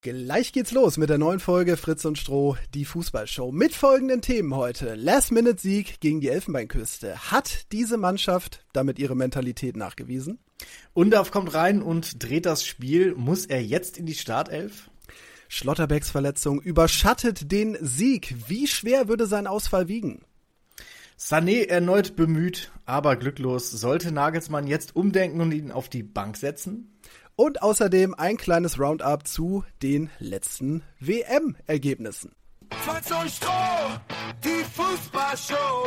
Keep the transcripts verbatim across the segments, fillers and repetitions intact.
Gleich geht's los mit der neuen Folge Fritz und Stroh, die Fußballshow. Mit folgenden Themen heute. Last-Minute-Sieg gegen die Elfenbeinküste. Hat diese Mannschaft damit ihre Mentalität nachgewiesen? Undorf kommt rein und dreht das Spiel. Muss er jetzt in die Startelf? Schlotterbecks Verletzung überschattet den Sieg. Wie schwer würde sein Ausfall wiegen? Sané erneut bemüht, aber glücklos. Sollte Nagelsmann jetzt umdenken und ihn auf die Bank setzen? Und außerdem ein kleines Roundup zu den letzten W M-Ergebnissen. Fritz und Stroh, die Fußballshow.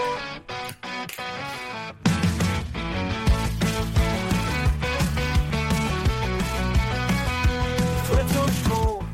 Fritz und Stroh.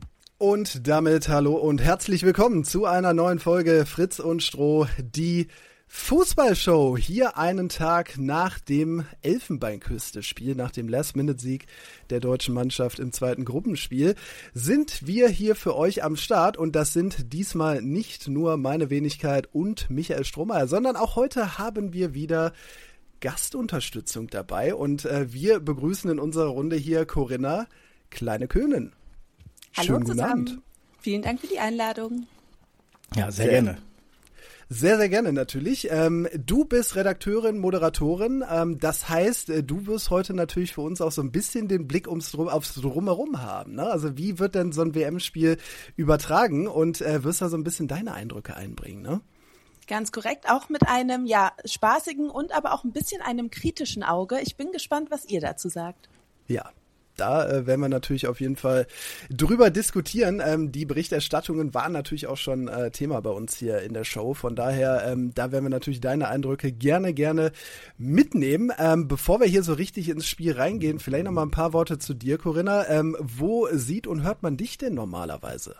Und damit hallo und herzlich willkommen zu einer neuen Folge Fritz und Stroh, die Fußballshow. Hier einen Tag nach dem Elfenbeinküste-Spiel, nach dem Last-Minute-Sieg der deutschen Mannschaft im zweiten Gruppenspiel, sind wir hier für euch am Start. Und das sind diesmal nicht nur meine Wenigkeit und Michael Strohmeier, sondern auch heute haben wir wieder Gastunterstützung dabei. Und äh, wir begrüßen in unserer Runde hier Corinna Kleine-Köhnen. Hallo zusammen. Vielen Dank für die Einladung. Ja, sehr, sehr gerne. Sehr, sehr gerne natürlich. Ähm, du bist Redakteurin, Moderatorin. Ähm, das heißt, äh, du wirst heute natürlich für uns auch so ein bisschen den Blick ums Drum, aufs Drumherum haben. Ne? Also wie wird denn so ein W M-Spiel übertragen? Und äh, wirst da so ein bisschen deine Eindrücke einbringen, ne? Ganz korrekt, auch mit einem ja spaßigen und aber auch ein bisschen einem kritischen Auge. Ich bin gespannt, was ihr dazu sagt. Ja. Da äh, werden wir natürlich auf jeden Fall drüber diskutieren. Ähm, die Berichterstattungen waren natürlich auch schon äh, Thema bei uns hier in der Show. Von daher, ähm, da werden wir natürlich deine Eindrücke gerne, gerne mitnehmen. Ähm, bevor wir hier so richtig ins Spiel reingehen, vielleicht noch mal ein paar Worte zu dir, Corinna. Ähm, wo sieht und hört man dich denn normalerweise?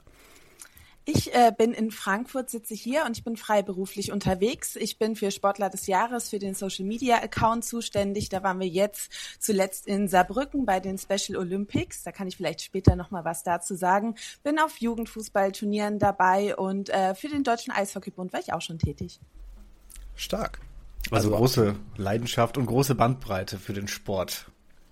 Ich äh, bin in Frankfurt, sitze hier und ich bin freiberuflich unterwegs. Ich bin für Sportler des Jahres, für den Social-Media-Account zuständig. Da waren wir jetzt zuletzt in Saarbrücken bei den Special Olympics. Da kann ich vielleicht später noch mal was dazu sagen. Bin auf Jugendfußballturnieren dabei und äh, für den Deutschen Eishockeybund war ich auch schon tätig. Stark. Also, also große Leidenschaft und große Bandbreite für den Sport.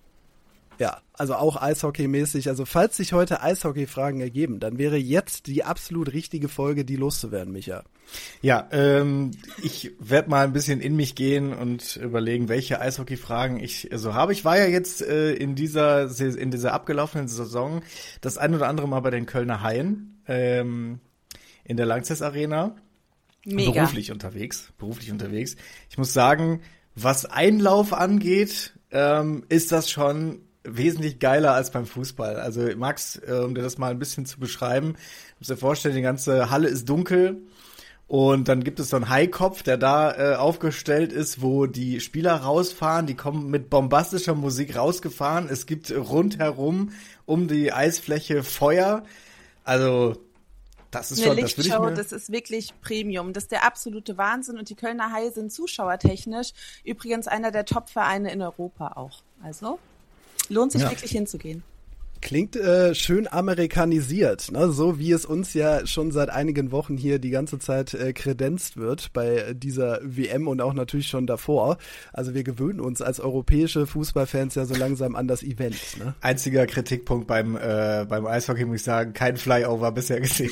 Ja, also auch Eishockey-mäßig. Also falls sich heute Eishockey-Fragen ergeben, dann wäre jetzt die absolut richtige Folge, die loszuwerden, Micha. Ja, ähm, ich werde mal ein bisschen in mich gehen und überlegen, welche Eishockey-Fragen ich so habe. Ich war ja jetzt äh, in dieser in dieser abgelaufenen Saison das ein oder andere Mal bei den Kölner Haien ähm, in der Lanxess Arena. Mega. Beruflich unterwegs, beruflich unterwegs. Ich muss sagen, was Einlauf angeht, ähm, ist das schon wesentlich geiler als beim Fußball. Also Max, äh, um dir das mal ein bisschen zu beschreiben, du musst dir vorstellen, die ganze Halle ist dunkel und dann gibt es so einen Haikopf, der da äh, aufgestellt ist, wo die Spieler rausfahren, die kommen mit bombastischer Musik rausgefahren. Es gibt rundherum um die Eisfläche Feuer. Also das ist eine schon, das, Lichtshow, ich mir das ist wirklich Premium. Das ist der absolute Wahnsinn und die Kölner Haie sind zuschauertechnisch übrigens einer der Top-Vereine in Europa auch. Also lohnt sich ja. wirklich hinzugehen. Klingt äh, schön amerikanisiert, ne? So wie es uns ja schon seit einigen Wochen hier die ganze Zeit äh, kredenzt wird bei dieser W M und auch natürlich schon davor. Also wir gewöhnen uns als europäische Fußballfans ja so langsam an das Event. Ne? Einziger Kritikpunkt beim äh, beim Eishockey, muss ich sagen, kein Flyover bisher gesehen.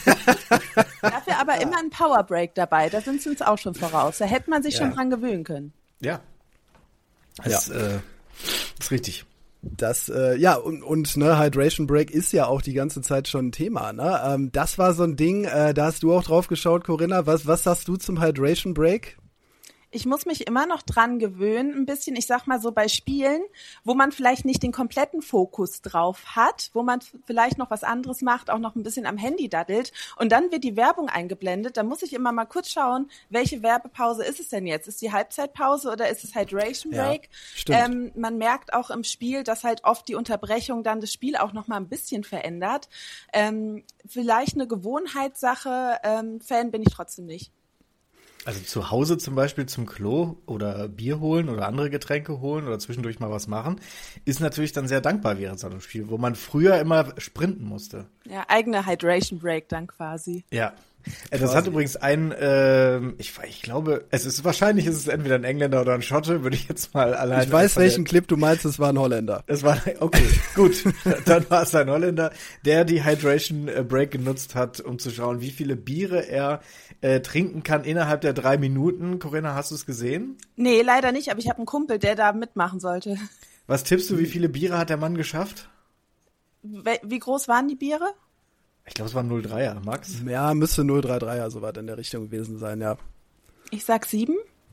Dafür aber immer ein Powerbreak dabei, da sind sie uns auch schon voraus. Da hätte man sich ja. schon dran gewöhnen können. Ja, das ja. äh, ist richtig. Das, äh, ja, und, und ne, Hydration Break ist ja auch die ganze Zeit schon ein Thema, ne? Ähm, das war so ein Ding, äh, da hast du auch drauf geschaut, Corinna. Was, was sagst du zum Hydration Break? Ich muss mich immer noch dran gewöhnen, ein bisschen, ich sag mal so bei Spielen, wo man vielleicht nicht den kompletten Fokus drauf hat, wo man vielleicht noch was anderes macht, auch noch ein bisschen am Handy daddelt und dann wird die Werbung eingeblendet, da muss ich immer mal kurz schauen, welche Werbepause ist es denn jetzt? Ist die Halbzeitpause oder ist es Hydration Break? Ja, stimmt. Ähm, man merkt auch im Spiel, dass halt oft die Unterbrechung dann das Spiel auch noch mal ein bisschen verändert. Ähm, vielleicht eine Gewohnheitssache, ähm, Fan bin ich trotzdem nicht. Also zu Hause zum Beispiel zum Klo oder Bier holen oder andere Getränke holen oder zwischendurch mal was machen, ist natürlich dann sehr dankbar während so einem Spiel, wo man früher immer sprinten musste. Ja, eigene Hydration Break dann quasi. Ja. Das Quasi. Hat übrigens ein, äh, ich, ich glaube, es ist wahrscheinlich ist es entweder ein Engländer oder ein Schotte, würde ich jetzt mal allein. Ich weiß, welchen der, Clip du meinst, es war ein Holländer. Es war, okay, gut, dann war es ein Holländer, der die Hydration Break genutzt hat, um zu schauen, wie viele Biere er äh, trinken kann innerhalb der drei Minuten. Corinna, hast du es gesehen? Nee, leider nicht, aber ich habe einen Kumpel, der da mitmachen sollte. Was tippst du, wie viele Biere hat der Mann geschafft? Wie groß waren die Biere? Ich glaube, es waren null Komma dreier, Max. Ja, müsste null Komma dreiunddreißiger so weit in der Richtung gewesen sein, ja. Ich sag sieben.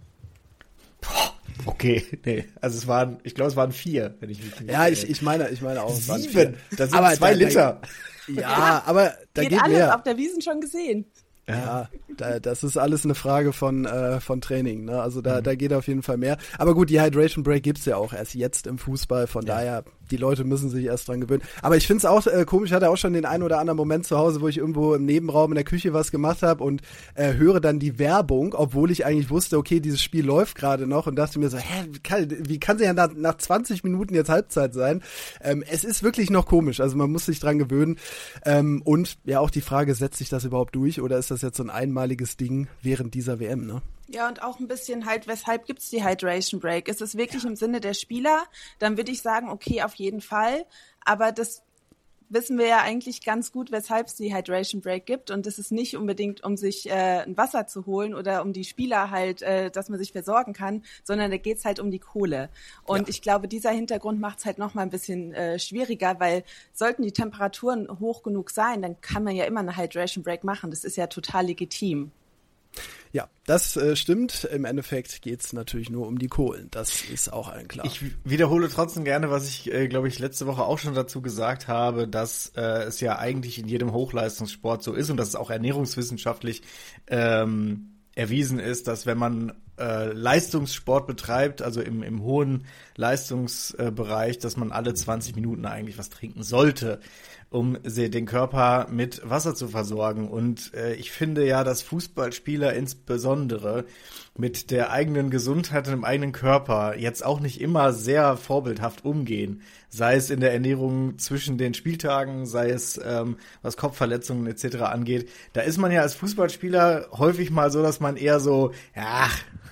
Boah, okay, nee. Also es waren, ich glaube, es waren vier, wenn ich mich nicht Ja, ich, ich meine, ich meine auch. Sieben? Das sind aber zwei da, Liter. Da, ja, aber da geht, geht alles mehr. auf der Wiesn schon gesehen. Ja, da, das ist alles eine Frage von äh, von Training, ne? Also da mhm. da geht auf jeden Fall mehr. Aber gut, die Hydration Break gibt's ja auch erst jetzt im Fußball, von ja. daher, die Leute müssen sich erst dran gewöhnen. Aber ich find's auch äh, komisch, ich hatte auch schon den einen oder anderen Moment zu Hause, wo ich irgendwo im Nebenraum in der Küche was gemacht habe und äh, höre dann die Werbung, obwohl ich eigentlich wusste, okay, dieses Spiel läuft gerade noch und dachte mir so, hä, wie kann, wie kann sie ja nach, nach zwanzig Minuten jetzt Halbzeit sein? Ähm, es ist wirklich noch komisch, also man muss sich dran gewöhnen. Ähm, und ja auch die Frage, setzt sich das überhaupt durch oder ist das jetzt so ein einmaliges Ding während dieser W M, ne? Ja, und auch ein bisschen halt, weshalb gibt's die Hydration Break? Ist es wirklich ja. im Sinne der Spieler? Dann würde ich sagen, okay, auf jeden Fall. Aber das wissen wir ja eigentlich ganz gut, weshalb es die Hydration Break gibt. Und das ist nicht unbedingt, um sich äh, ein Wasser zu holen oder um die Spieler halt, äh, dass man sich versorgen kann, sondern da geht's halt um die Kohle. Und ja. ich glaube, dieser Hintergrund macht's halt noch mal ein bisschen äh, schwieriger, weil sollten die Temperaturen hoch genug sein, dann kann man ja immer eine Hydration Break machen. Das ist ja total legitim. Ja, das äh, stimmt. Im Endeffekt geht's natürlich nur um die Kohlen. Das ist auch allen klar. Ich wiederhole trotzdem gerne, was ich, äh, glaube ich, letzte Woche auch schon dazu gesagt habe, dass äh, es ja eigentlich in jedem Hochleistungssport so ist und dass es auch ernährungswissenschaftlich ähm, erwiesen ist, dass wenn man äh, Leistungssport betreibt, also im, im hohen Leistungsbereich, dass man alle zwanzig Minuten eigentlich was trinken sollte, um den Körper mit Wasser zu versorgen. Und äh, ich finde ja, dass Fußballspieler insbesondere mit der eigenen Gesundheit und dem eigenen Körper jetzt auch nicht immer sehr vorbildhaft umgehen. Sei es in der Ernährung zwischen den Spieltagen, sei es ähm, was Kopfverletzungen et cetera angeht. Da ist man ja als Fußballspieler häufig mal so, dass man eher so, ja,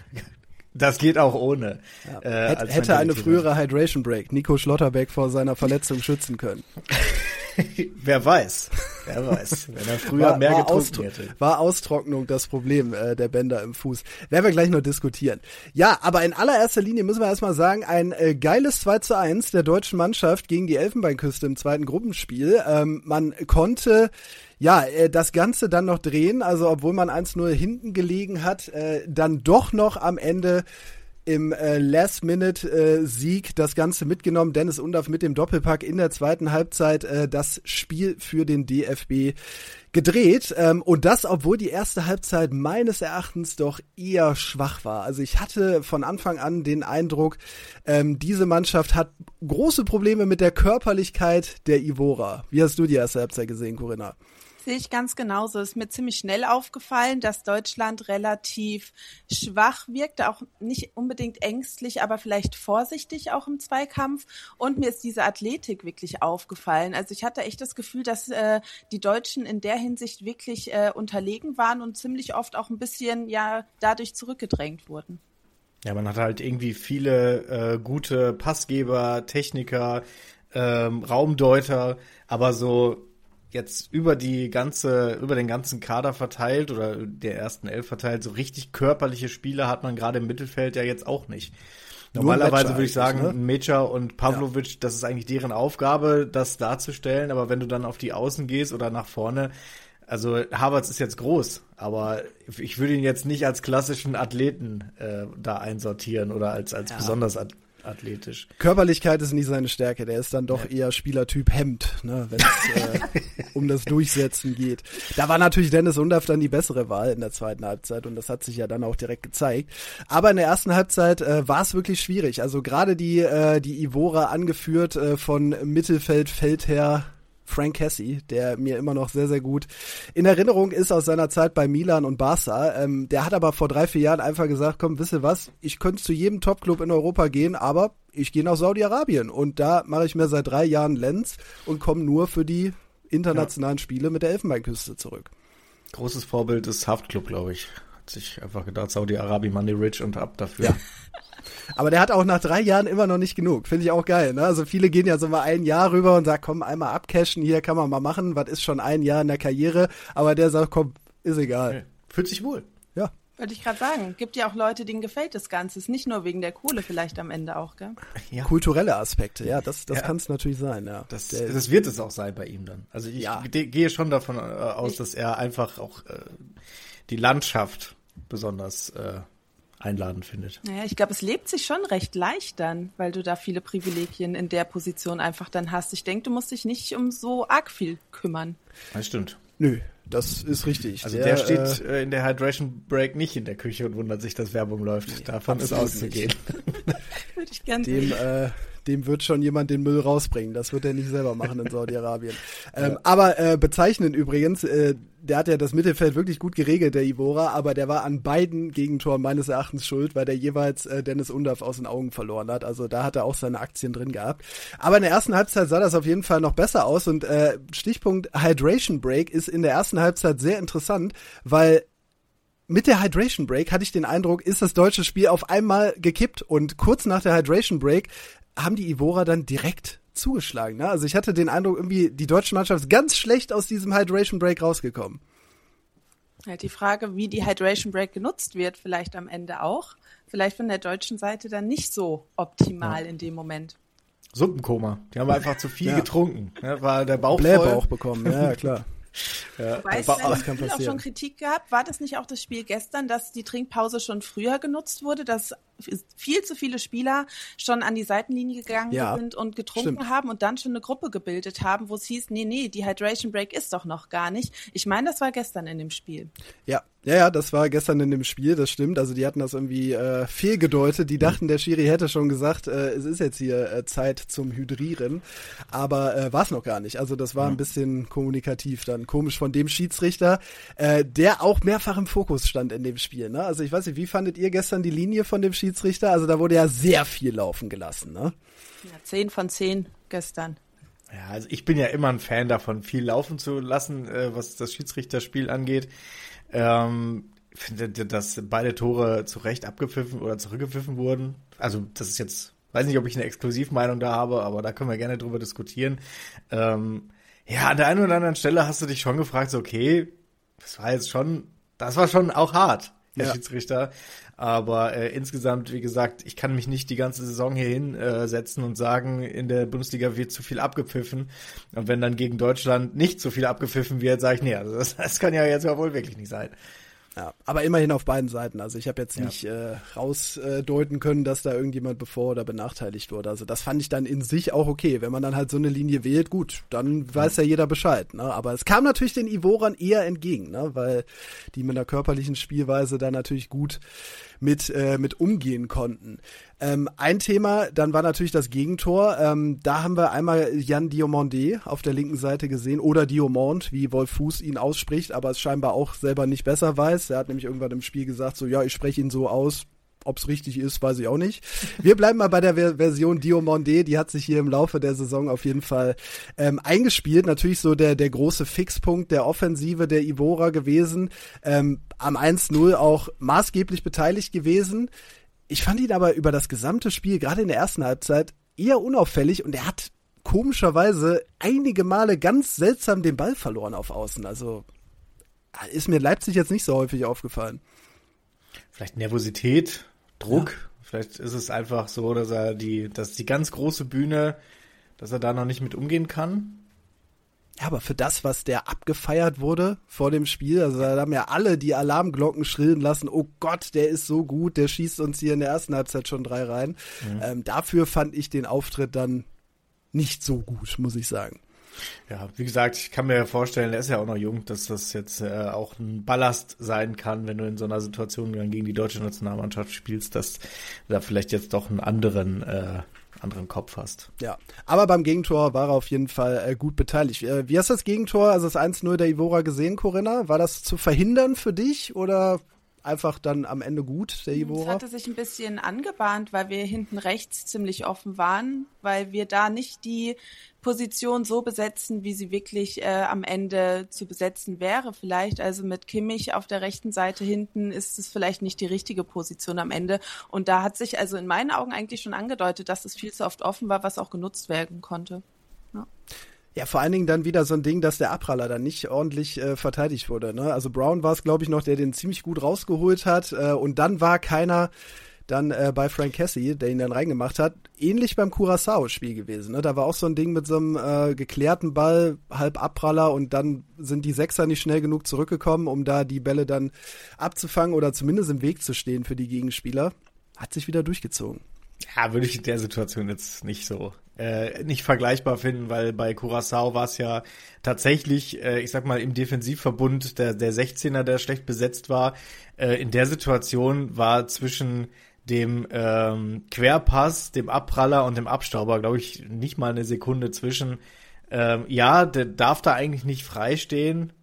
das geht auch ohne. Ja. Äh, Hätt, hätte eine frühere Hydration Break Nico Schlotterbeck vor seiner Verletzung schützen können. Wer weiß, wer weiß, wenn er früher war, mehr war getrunken Austro- hätte. War Austrocknung das Problem äh, der Bänder im Fuß. Werden wir gleich noch diskutieren. Ja, aber in allererster Linie müssen wir erstmal sagen, ein äh, geiles zwei zu eins der deutschen Mannschaft gegen die Elfenbeinküste im zweiten Gruppenspiel. Ähm, man konnte ja äh, das Ganze dann noch drehen, also obwohl man eins null hinten gelegen hat, äh, dann doch noch am Ende im äh, Last-Minute-Sieg äh, das Ganze mitgenommen. Dennis Undaff mit dem Doppelpack in der zweiten Halbzeit äh, das Spiel für den D F B gedreht. Ähm, und das, obwohl die erste Halbzeit meines Erachtens doch eher schwach war. Also ich hatte von Anfang an den Eindruck, ähm, diese Mannschaft hat große Probleme mit der Körperlichkeit der Ivora. Wie hast du die erste Halbzeit gesehen, Corinna? Sehe ich ganz genauso. Es ist mir ziemlich schnell aufgefallen, dass Deutschland relativ schwach wirkte, auch nicht unbedingt ängstlich, aber vielleicht vorsichtig auch im Zweikampf. Und mir ist diese Athletik wirklich aufgefallen. Also ich hatte echt das Gefühl, dass äh, die Deutschen in der Hinsicht wirklich äh, unterlegen waren und ziemlich oft auch ein bisschen ja dadurch zurückgedrängt wurden. Ja, man hat halt irgendwie viele äh, gute Passgeber, Techniker, ähm, Raumdeuter, aber so jetzt über die ganze, über den ganzen Kader verteilt oder der ersten Elf verteilt, so richtig körperliche Spieler hat man gerade im Mittelfeld ja jetzt auch nicht. Normalerweise würde ich sagen, ne? Mecha und Pavlovic, ja. Das ist eigentlich deren Aufgabe, das darzustellen, aber wenn du dann auf die Außen gehst oder nach vorne, also Havertz ist jetzt groß, aber ich würde ihn jetzt nicht als klassischen Athleten äh, da einsortieren oder als, als ja. besonders at- athletisch. Körperlichkeit ist nicht seine Stärke, der ist dann doch ja. eher Spielertyp Hemd, ne, wenn es äh, um das Durchsetzen geht. Da war natürlich Dennis Undaff dann die bessere Wahl in der zweiten Halbzeit und das hat sich ja dann auch direkt gezeigt. Aber in der ersten Halbzeit äh, war es wirklich schwierig. Also gerade die äh, die Ivora angeführt äh, von Mittelfeldfeldherr Frank Cassie, der mir immer noch sehr, sehr gut in Erinnerung ist aus seiner Zeit bei Milan und Barca. Ähm, der hat aber vor drei, vier Jahren einfach gesagt, komm, wisst ihr was, ich könnte zu jedem Topclub in Europa gehen, aber ich gehe nach Saudi-Arabien und da mache ich mir seit drei Jahren Lenz und komme nur für die internationalen ja. Spiele mit der Elfenbeinküste zurück. Großes Vorbild ist Haftklub, glaube ich. Hat sich einfach gedacht, Saudi-Arabien, Money Rich und ab dafür. Ja. Aber der hat auch nach drei Jahren immer noch nicht genug. Finde ich auch geil. Ne? Also viele gehen ja so mal ein Jahr rüber und sagen, komm, einmal abcashen, hier kann man mal machen. Was ist schon ein Jahr in der Karriere? Aber der sagt, komm, ist egal. Okay. Fühlt sich wohl. Ja. Wollte ich gerade sagen. Gibt ja auch Leute, denen gefällt das Ganze. Ist nicht nur wegen der Kohle vielleicht am Ende auch, gell? Ja. Kulturelle Aspekte, ja, das, das ja. kann es natürlich sein, ja. Das, das wird es auch sein bei ihm dann. Also ich ja. gehe schon davon aus, dass er einfach auch äh, die Landschaft besonders äh, einladend findet. Naja, ich glaube, es lebt sich schon recht leicht dann, weil du da viele Privilegien in der Position einfach dann hast. Ich denke, du musst dich nicht um so arg viel kümmern. Das stimmt. Nö, das ist richtig. Also der, der steht äh, in der Hydration Break nicht in der Küche und wundert sich, dass Werbung läuft. Nee, davon ist auszugehen. Würde ich gerne dem, äh, dem wird schon jemand den Müll rausbringen. Das wird er nicht selber machen in Saudi-Arabien. ähm, ja. Aber äh, bezeichnend übrigens, äh, der hat ja das Mittelfeld wirklich gut geregelt, der Ivorra, aber der war an beiden Gegentoren meines Erachtens schuld, weil der jeweils äh, Dennis Undaff aus den Augen verloren hat. Also da hat er auch seine Aktien drin gehabt. Aber in der ersten Halbzeit sah das auf jeden Fall noch besser aus und äh, Stichpunkt Hydration Break ist in der ersten Halbzeit sehr interessant, weil mit der Hydration Break hatte ich den Eindruck, ist das deutsche Spiel auf einmal gekippt und kurz nach der Hydration Break haben die Ivorra dann direkt zugeschlagen. Ne? Also ich hatte den Eindruck, irgendwie die deutsche Mannschaft ist ganz schlecht aus diesem Hydration Break rausgekommen. Halt die Frage, wie die Hydration Break genutzt wird, vielleicht am Ende auch. Vielleicht von der deutschen Seite dann nicht so optimal ja. in dem Moment. Suppenkoma. Die haben einfach zu viel ja. getrunken. Ja, war der Bauch Blähbauch voll. bekommen, ja klar. Ja, du weißt, es kann auch schon Kritik gehabt. War das nicht auch das Spiel gestern, dass die Trinkpause schon früher genutzt wurde, dass viel zu viele Spieler schon an die Seitenlinie gegangen ja, sind und getrunken stimmt. haben und dann schon eine Gruppe gebildet haben, wo es hieß, nee, nee, die Hydration Break ist doch noch gar nicht. Ich meine, das war gestern in dem Spiel. Ja, ja, ja, das war gestern in dem Spiel, das stimmt. Also die hatten das irgendwie äh, fehlgedeutet. Die dachten, der Schiri hätte schon gesagt, äh, es ist jetzt hier äh, Zeit zum Hydrieren. Aber äh, war es noch gar nicht. Also das war ja. ein bisschen kommunikativ dann. Komisch von dem Schiedsrichter, äh, der auch mehrfach im Fokus stand in dem Spiel. Ne? Also ich weiß nicht, wie fandet ihr gestern die Linie von dem Schiedsrichter? Also da wurde ja sehr viel laufen gelassen. Ne? Ja, zehn von zehn gestern. Ja, also ich bin ja immer ein Fan davon, viel laufen zu lassen, äh, was das Schiedsrichterspiel angeht. Ähm, ich finde, dass beide Tore zu Recht abgepfiffen oder zurückgepfiffen wurden. Also das ist jetzt, weiß nicht, ob ich eine Exklusivmeinung da habe, aber da können wir gerne drüber diskutieren. Ähm, ja, an der einen oder anderen Stelle hast du dich schon gefragt, so, okay, das war jetzt schon, das war schon auch hart, Herr ja. Schiedsrichter. Aber äh, insgesamt, wie gesagt, ich kann mich nicht die ganze Saison hier hinsetzen äh, und sagen, in der Bundesliga wird zu viel abgepfiffen. Und wenn dann gegen Deutschland nicht so viel abgepfiffen wird, sage ich, nee, also das, das kann ja jetzt ja wohl wirklich nicht sein. Ja, aber immerhin auf beiden Seiten. Also ich habe jetzt ja. nicht äh, rausdeuten können, dass da irgendjemand bevor- oder benachteiligt wurde. Also das fand ich dann in sich auch okay. Wenn man dann halt so eine Linie wählt, gut, dann weiß ja jeder Bescheid. Ne? Aber es kam natürlich den Ivorern eher entgegen, ne? Weil die mit einer körperlichen Spielweise da natürlich gut mit äh, mit umgehen konnten. Ähm, ein Thema, dann war natürlich das Gegentor. Ähm, da haben wir einmal Jan Diomandé auf der linken Seite gesehen oder Diomand, wie Wolf Fuß ihn ausspricht, aber es scheinbar auch selber nicht besser weiß. Er hat nämlich irgendwann im Spiel gesagt, so ja, ich spreche ihn so aus. Ob es richtig ist, weiß ich auch nicht. Wir bleiben mal bei der Ver- Version Diomandé, die hat sich hier im Laufe der Saison auf jeden Fall ähm, eingespielt. Natürlich so der der große Fixpunkt der Offensive der Ivorra gewesen. Ähm, am eins null auch maßgeblich beteiligt gewesen. Ich fand ihn aber über das gesamte Spiel, gerade in der ersten Halbzeit, eher unauffällig und er hat komischerweise einige Male ganz seltsam den Ball verloren auf Außen. Also ist mir Leipzig jetzt nicht so häufig aufgefallen. Vielleicht Nervosität, Druck. Ja. Vielleicht ist es einfach so, dass er die, dass die ganz große Bühne, dass er da noch nicht mit umgehen kann. Ja, aber für das, was der abgefeiert wurde vor dem Spiel, also da haben ja alle die Alarmglocken schrillen lassen, oh Gott, der ist so gut, der schießt uns hier in der ersten Halbzeit schon drei rein. Mhm. Ähm, dafür fand ich den Auftritt dann nicht so gut, muss ich sagen. Ja, wie gesagt, ich kann mir vorstellen, er ist ja auch noch jung, dass das jetzt äh, auch ein Ballast sein kann, wenn du in so einer Situation dann gegen die deutsche Nationalmannschaft spielst, dass du da vielleicht jetzt doch einen anderen äh, anderen Kopf hast. Ja, aber beim Gegentor war er auf jeden Fall äh, gut beteiligt. Äh, wie hast du das Gegentor, also das eins null der Ivorra gesehen, Corinna? War das zu verhindern für dich oder einfach dann am Ende gut, der Es Iborra? hatte sich ein bisschen angebahnt, weil wir hinten rechts ziemlich offen waren, weil wir da nicht die Position so besetzen, wie sie wirklich äh, am Ende zu besetzen wäre vielleicht. Also mit Kimmich auf der rechten Seite hinten ist es vielleicht nicht die richtige Position am Ende. Und da hat sich also in meinen Augen eigentlich schon angedeutet, dass es viel zu oft offen war, was auch genutzt werden konnte. Ja. Ja, vor allen Dingen dann wieder so ein Ding, dass der Abpraller dann nicht ordentlich äh, verteidigt wurde. Ne? Also Brown war es, glaube ich, noch, der den ziemlich gut rausgeholt hat. Äh, und dann war keiner dann äh, bei Frank Cassie, der ihn dann reingemacht hat. Ähnlich beim Curaçao-Spiel gewesen. Ne? Da war auch so ein Ding mit so einem äh, geklärten Ball, halb Abpraller. Und dann sind die Sechser nicht schnell genug zurückgekommen, um da die Bälle dann abzufangen oder zumindest im Weg zu stehen für die Gegenspieler. Hat sich wieder durchgezogen. Ja, würde ich in der Situation jetzt nicht so äh, nicht vergleichbar finden, weil bei Curaçao war es ja tatsächlich, äh, ich sag mal, im Defensivverbund der, der sechzehner, der schlecht besetzt war. Äh, in der Situation war zwischen dem ähm, Querpass, dem Abpraller und dem Abstauber, glaube ich, nicht mal eine Sekunde zwischen. Ähm, ja, der darf da eigentlich nicht frei stehen,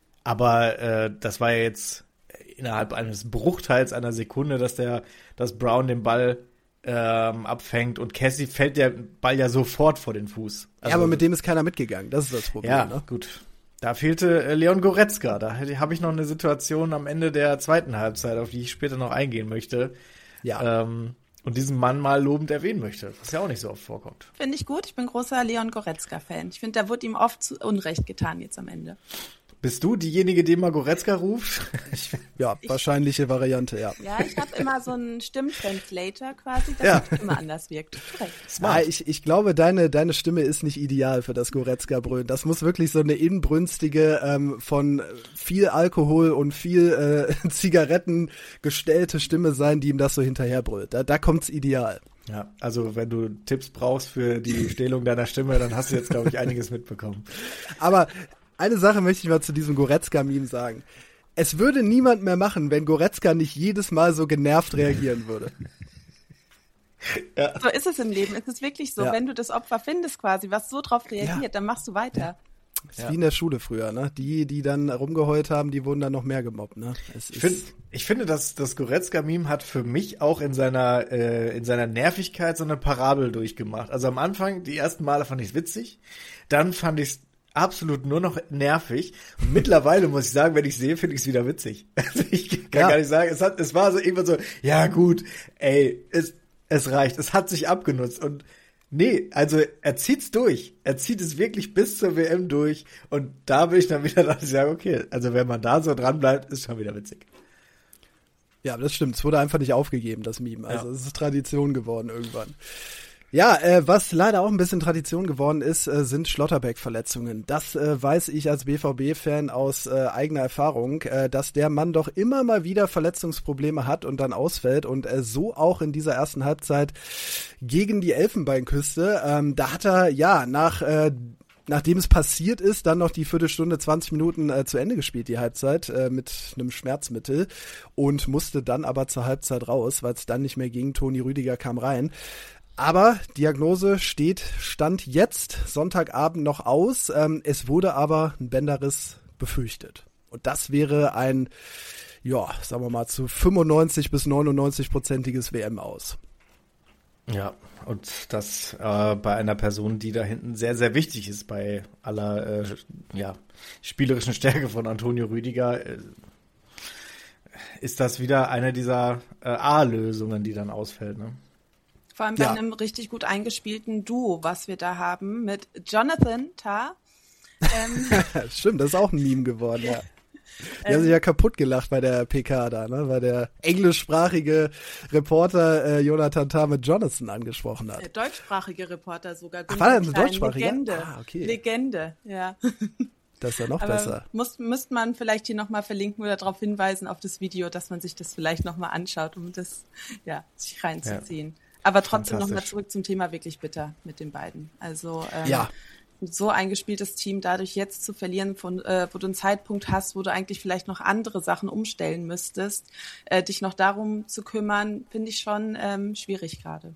aber äh, das war ja jetzt innerhalb eines Bruchteils einer Sekunde, dass der, dass Brown den Ball ähm, abfängt und Cassie fällt der Ball ja sofort vor den Fuß. Also, ja, aber mit dem ist keiner mitgegangen. Das ist das Problem. ja, ne? gut. Da fehlte äh, Leon Goretzka. Da habe ich noch eine Situation am Ende der zweiten Halbzeit, auf die ich später noch eingehen möchte. Ja. Ähm, und diesen Mann mal lobend erwähnen möchte, was ja auch nicht so oft vorkommt. Finde ich gut. Ich bin großer Leon Goretzka-Fan. Ich finde, da wurde ihm oft zu Unrecht getan jetzt am Ende. Bist du diejenige, die mal Goretzka ruft? Ja, wahrscheinliche Variante, ja. Ja, ich habe immer so einen Stimmtranslator quasi, dass Ja. es immer anders wirkt. Korrekt. Ah, ich, ich glaube, deine, deine Stimme ist nicht ideal für das Goretzka-Brüllen. Das muss wirklich so eine inbrünstige, ähm, von viel Alkohol und viel äh, Zigaretten gestellte Stimme sein, die ihm das so hinterherbrüllt. Da, da kommt's ideal. Ja, also wenn du Tipps brauchst für die Stählung deiner Stimme, dann hast du jetzt, glaube ich, einiges mitbekommen. Aber eine Sache möchte ich mal zu diesem Goretzka-Meme sagen. Es würde niemand mehr machen, wenn Goretzka nicht jedes Mal so genervt reagieren würde. Ja. So ist es im Leben. Es ist wirklich so, Ja. wenn du das Opfer findest quasi, was so drauf reagiert, Ja. dann machst du weiter. Das ist Ja. wie in der Schule früher, ne? Die, die dann rumgeheult haben, die wurden dann noch mehr gemobbt, ne? Es Ich, ist, find, ich finde, dass das Goretzka-Meme hat für mich auch in seiner äh, in seiner Nervigkeit so eine Parabel durchgemacht. Also am Anfang, die ersten Male fand ich es witzig, dann fand ich es absolut nur noch nervig. Und mittlerweile muss ich sagen, wenn ich sehe, finde ich es wieder witzig. Also ich kann Ja. gar nicht sagen, es hat, es war so irgendwann so, ja gut, ey, es, es reicht, es hat sich abgenutzt und nee, also er zieht's durch. Er zieht es wirklich bis zur W M durch und da bin ich dann wieder, dass ich sage, okay, also wenn man da so dran bleibt, ist schon wieder witzig. Ja, das stimmt. Es wurde einfach nicht aufgegeben, das Meme. Also Ja. es ist Tradition geworden irgendwann. Ja, äh, was leider auch ein bisschen Tradition geworden ist, äh, sind Schlotterbeck-Verletzungen. Das äh, weiß ich als B V B-Fan aus äh, eigener Erfahrung, äh, dass der Mann doch immer mal wieder Verletzungsprobleme hat und dann ausfällt und äh, so auch in dieser ersten Halbzeit gegen die Elfenbeinküste. Ähm, da hat er, ja, nach äh, nachdem es passiert ist, dann noch die Viertelstunde, zwanzig Minuten äh, zu Ende gespielt, die Halbzeit, äh, mit einem Schmerzmittel und musste dann aber zur Halbzeit raus, weil es dann nicht mehr ging. Toni Rüdiger kam rein. Aber Diagnose steht, stand jetzt Sonntagabend noch aus. Ähm, es wurde aber ein Bänderriss befürchtet. Und das wäre ein, ja, sagen wir mal, zu fünfundneunzig bis neunundneunzig-prozentiges W M-Aus. Ja, und das äh, bei einer Person, die da hinten sehr, sehr wichtig ist, bei aller äh, ja, spielerischen Stärke von Antonio Rüdiger, äh, ist das wieder eine dieser äh, A-Lösungen, die dann ausfällt, ne? Vor allem bei Ja. einem richtig gut eingespielten Duo, was wir da haben, mit Jonathan Tah. Ähm, Stimmt, das ist auch ein Meme geworden, ja. Die haben sich ja kaputt gelacht bei der P K da, ne? Weil der englischsprachige Reporter äh, Jonathan Tah mit Jonathan angesprochen hat. der deutschsprachige Reporter sogar. Ach, war der ein Günther Klein, deutschsprachiger? Legende. Ah, okay. Legende, ja. Das ist ja noch Aber besser. muss, müsste man vielleicht hier nochmal verlinken oder darauf hinweisen auf das Video, dass man sich das vielleicht nochmal anschaut, um das ja sich reinzuziehen. Aber trotzdem nochmal Fantastisch. zurück zum Thema, wirklich bitter mit den beiden. Also ähm, Ja. so ein gespieltes Team dadurch jetzt zu verlieren, von, äh, wo du einen Zeitpunkt hast, wo du eigentlich vielleicht noch andere Sachen umstellen müsstest, äh, dich noch darum zu kümmern, finde ich schon ähm, schwierig gerade. Ja.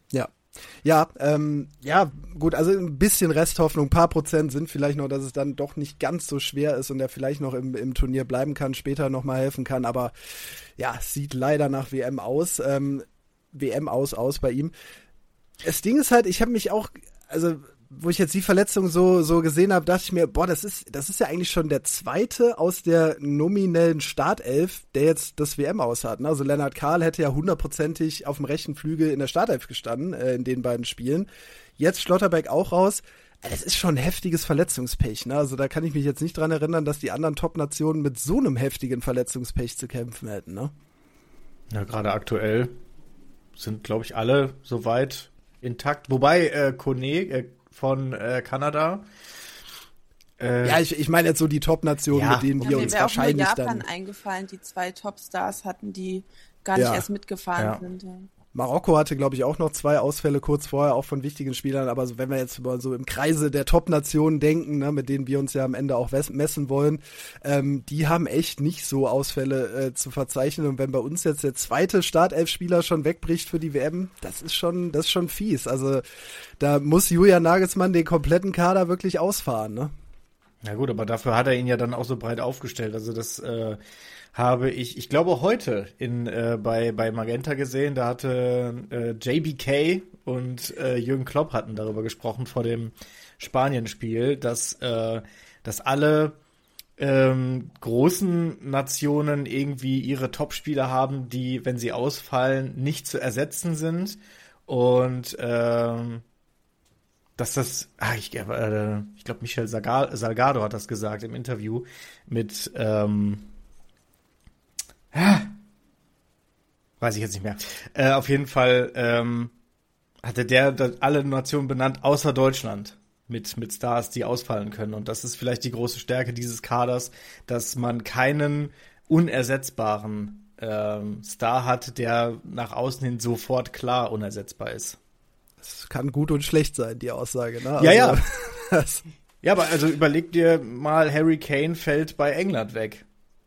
Ja, ähm, ja, gut, also ein bisschen Resthoffnung, ein paar Prozent sind vielleicht noch, dass es dann doch nicht ganz so schwer ist und er vielleicht noch im, im Turnier bleiben kann, später nochmal helfen kann, aber ja, es sieht leider nach W M aus, ähm, W M aus, aus bei ihm. Das Ding ist halt, ich habe mich auch, also wo ich jetzt die Verletzung so so gesehen habe, dachte ich mir, boah, das ist das ist ja eigentlich schon der zweite aus der nominellen Startelf, der jetzt das W M aus hat. Also Lennart Kahl hätte ja hundertprozentig auf dem rechten Flügel in der Startelf gestanden, äh, in den beiden Spielen. Jetzt Schlotterbeck auch raus. Das ist schon ein heftiges Verletzungspech, ne? Also da kann ich mich jetzt nicht dran erinnern, dass die anderen Top-Nationen mit so einem heftigen Verletzungspech zu kämpfen hätten, ne? Ja, gerade aktuell sind, glaube ich, alle soweit intakt. Wobei äh, Kone äh, von äh, Kanada. Äh, ja, ich, ich meine jetzt so die Top-Nationen, ja, mit denen wir mir uns wäre auch nur wahrscheinlich Japan dann... eingefallen, die zwei Topstars hatten, die gar nicht Ja. erst mitgefahren Ja. sind. Ja. Marokko hatte, glaube ich, auch noch zwei Ausfälle kurz vorher, auch von wichtigen Spielern. Aber so, wenn wir jetzt mal so im Kreise der Top-Nationen denken, ne, mit denen wir uns ja am Ende auch wes- messen wollen, ähm, die haben echt nicht so Ausfälle äh, zu verzeichnen. Und wenn bei uns jetzt der zweite Startelf-Spieler schon wegbricht für die W M, das ist schon, das ist schon fies. Also da muss Julian Nagelsmann den kompletten Kader wirklich ausfahren, ne? Ja gut, aber dafür hat er ihn ja dann auch so breit aufgestellt. Also das äh, habe ich, ich glaube heute in äh, bei bei Magenta gesehen. Da hatte äh, J B K und äh, Jürgen Klopp hatten darüber gesprochen vor dem Spanien-Spiel, dass äh, dass alle ähm, großen Nationen irgendwie ihre Topspieler haben, die, wenn sie ausfallen, nicht zu ersetzen sind und ähm, dass das, ah, ich, äh, ich glaube, Michel Salga- Salgado hat das gesagt im Interview mit, ähm, ah, weiß ich jetzt nicht mehr. Äh, auf jeden Fall ähm, hatte der da alle Nationen benannt, außer Deutschland, mit mit Stars, die ausfallen können. Und das ist vielleicht die große Stärke dieses Kaders, dass man keinen unersetzbaren ähm, Star hat, der nach außen hin sofort klar unersetzbar ist. Das kann gut und schlecht sein, die Aussage, ne? Ja, ja. Das, Ja, aber also überleg dir mal, Harry Kane fällt bei England weg.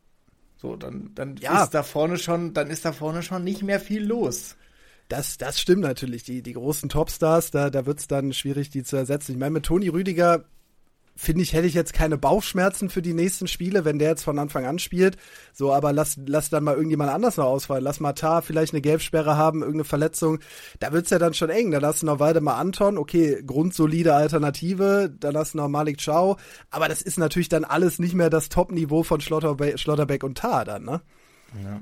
So, dann, dann Ja. ist da vorne schon, dann ist da vorne schon nicht mehr viel los. Das, das stimmt natürlich. Die, die großen Topstars, da, da wird's dann schwierig, die zu ersetzen. Ich meine, mit Toni Rüdiger, finde ich, hätte ich jetzt keine Bauchschmerzen für die nächsten Spiele, wenn der jetzt von Anfang an spielt. So, aber lass, lass dann mal irgendjemand anders noch ausfallen. Lass Matar vielleicht eine Gelbsperre haben, irgendeine Verletzung. Da wird's ja dann schon eng. Da lass noch Waldemar Anton. Okay, grundsolide Alternative. Da lass noch Malik Chow. Aber das ist natürlich dann alles nicht mehr das Top-Niveau von Schlotterbe- Schlotterbeck und Tah dann, ne? Ja.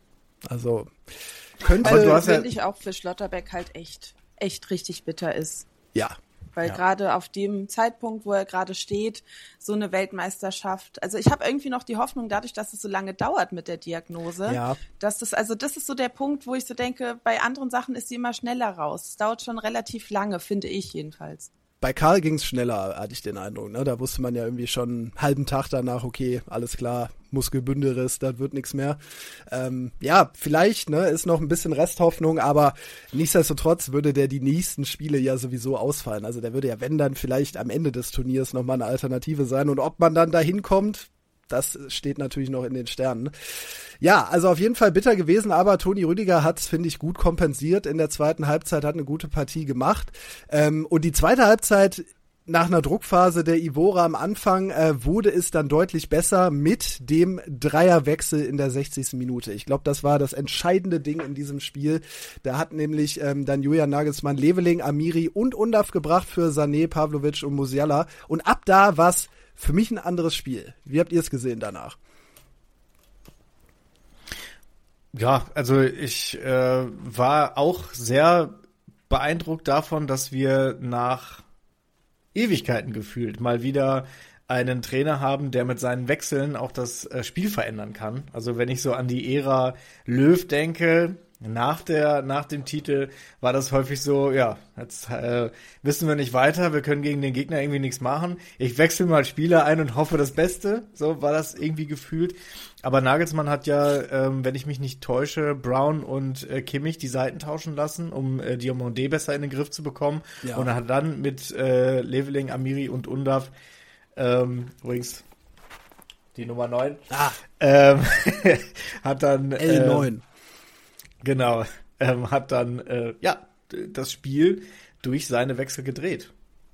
Also, könnte... Aber du hast ja- finde ich auch für Schlotterbeck halt echt, echt richtig bitter ist. ja, Weil Ja. gerade auf dem Zeitpunkt, wo er gerade steht, so eine Weltmeisterschaft. Also ich habe irgendwie noch die Hoffnung, dadurch, dass es so lange dauert mit der Diagnose, Ja. dass das, also das ist so der Punkt, wo ich so denke, bei anderen Sachen ist sie immer schneller raus. Es dauert schon relativ lange, finde ich jedenfalls. Bei Karl ging's schneller, hatte ich den Eindruck. Ne? Da wusste man ja irgendwie schon einen halben Tag danach, okay, alles klar, Muskelbündelriss, da wird nichts mehr. Ähm, ja, vielleicht ne, ist noch ein bisschen Resthoffnung, aber nichtsdestotrotz würde der die nächsten Spiele ja sowieso ausfallen. Also der würde ja, wenn dann vielleicht am Ende des Turniers nochmal eine Alternative sein. Und ob man dann da hinkommt, das steht natürlich noch in den Sternen. Ja, also auf jeden Fall bitter gewesen, aber Toni Rüdiger hat's, finde ich, gut kompensiert in der zweiten Halbzeit, hat eine gute Partie gemacht. Ähm, und die zweite Halbzeit nach einer Druckphase der Ivora am Anfang äh, wurde es dann deutlich besser mit dem Dreierwechsel in der sechzigsten Minute. Ich glaube, das war das entscheidende Ding in diesem Spiel. Da hat nämlich ähm, dann Julian Nagelsmann Leveling, Amiri und Undav gebracht für Sané, Pavlovic und Musiala. Und ab da war's für mich ein anderes Spiel. Wie habt ihr es gesehen danach? Ja, also ich äh, war auch sehr beeindruckt davon, dass wir nach Ewigkeiten gefühlt mal wieder einen Trainer haben, der mit seinen Wechseln auch das äh, Spiel verändern kann. Also wenn ich so an die Ära Löw denke, nach der nach dem Titel war das häufig so, ja, jetzt äh, wissen wir nicht weiter, wir können gegen den Gegner irgendwie nichts machen. Ich wechsle mal Spieler ein und hoffe das Beste. So war das irgendwie gefühlt. Aber Nagelsmann hat ja, ähm, wenn ich mich nicht täusche, Brown und äh, Kimmich die Seiten tauschen lassen, um äh, Diomandé besser in den Griff zu bekommen. Ja. Und er hat dann mit äh, Leveling, Amiri und Undav ähm, übrigens die Nummer neun Ah, ähm, hat dann L neun. Äh, genau, ähm, hat dann äh, ja das Spiel durch seine Wechsel gedreht.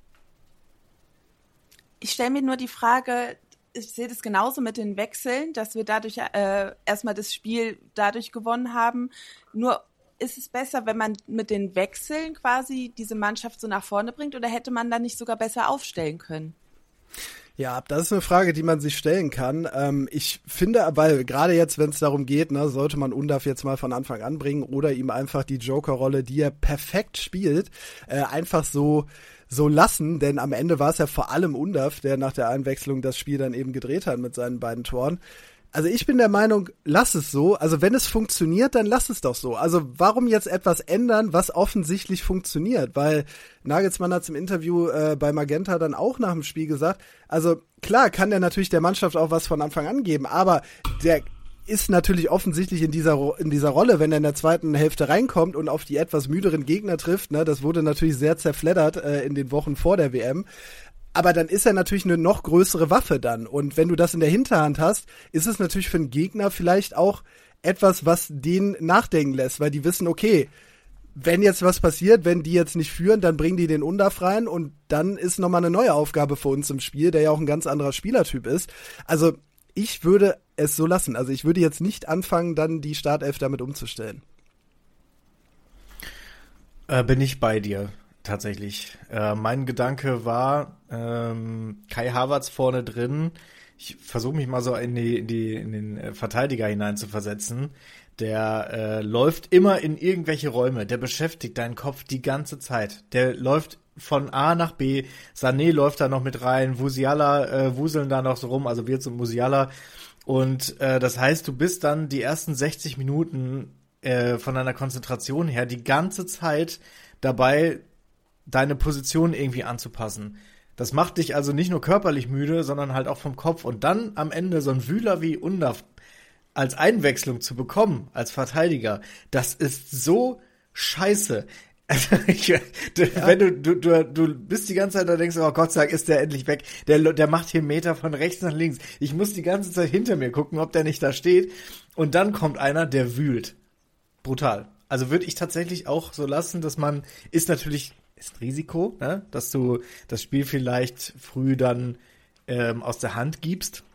Ich stelle mir nur die Frage, ich sehe das genauso mit den Wechseln, dass wir dadurch äh, erstmal das Spiel dadurch gewonnen haben. Nur ist es besser, wenn man mit den Wechseln quasi diese Mannschaft so nach vorne bringt, oder hätte man da nicht sogar besser aufstellen können? Ja, das ist eine Frage, die man sich stellen kann. Ähm, ich finde, weil gerade jetzt, wenn es darum geht, ne, sollte man Undav jetzt mal von Anfang an bringen oder ihm einfach die Joker-Rolle, die er perfekt spielt, äh, einfach so so lassen, denn am Ende war es ja vor allem Undav, der nach der Einwechslung das Spiel dann eben gedreht hat mit seinen beiden Toren. Also ich bin der Meinung, lass es so. Also wenn es funktioniert, dann lass es doch so. Also warum jetzt etwas ändern, was offensichtlich funktioniert? Weil Nagelsmann hat es im Interview äh, bei Magenta dann auch nach dem Spiel gesagt, also klar kann der natürlich der Mannschaft auch was von Anfang an geben, aber der ist natürlich offensichtlich in dieser in dieser Rolle, wenn er in der zweiten Hälfte reinkommt und auf die etwas müderen Gegner trifft, ne, das wurde natürlich sehr zerfleddert äh, in den Wochen vor der W M. Aber dann ist er natürlich eine noch größere Waffe dann. Und wenn du das in der Hinterhand hast, ist es natürlich für einen Gegner vielleicht auch etwas, was den nachdenken lässt, weil die wissen, okay, wenn jetzt was passiert, wenn die jetzt nicht führen, dann bringen die den Undav rein und dann ist nochmal eine neue Aufgabe für uns im Spiel, der ja auch ein ganz anderer Spielertyp ist. Also ich würde es so lassen. Also ich würde jetzt nicht anfangen, dann die Startelf damit umzustellen. Äh, bin ich bei dir. Tatsächlich. Äh, mein Gedanke war, ähm, Kai Havertz vorne drin. Ich versuche mich mal so in die, in die, in den Verteidiger hinein zu versetzen. Der äh, läuft immer in irgendwelche Räume. Der beschäftigt deinen Kopf die ganze Zeit. Der läuft von A nach B. Sané läuft da noch mit rein. Musiala äh, wuseln da noch so rum. Also Wirtz und Musiala. Und äh, das heißt, du bist dann die ersten sechzig Minuten äh, von deiner Konzentration her die ganze Zeit dabei, deine Position irgendwie anzupassen. Das macht dich also nicht nur körperlich müde, sondern halt auch vom Kopf. Und dann am Ende so ein Wühler wie Undav als Einwechslung zu bekommen, als Verteidiger, das ist so scheiße. Also, ich, du, ja. Wenn du, du, du, du bist die ganze Zeit da, denkst, oh Gott sei Dank ist der endlich weg. Der, der macht hier Meter von rechts nach links. Ich muss die ganze Zeit hinter mir gucken, ob der nicht da steht. Und dann kommt einer, der wühlt. Brutal. Also würde ich tatsächlich auch so lassen, dass man, ist natürlich, ist ein Risiko, ne? Dass du das Spiel vielleicht früh dann ähm, aus der Hand gibst.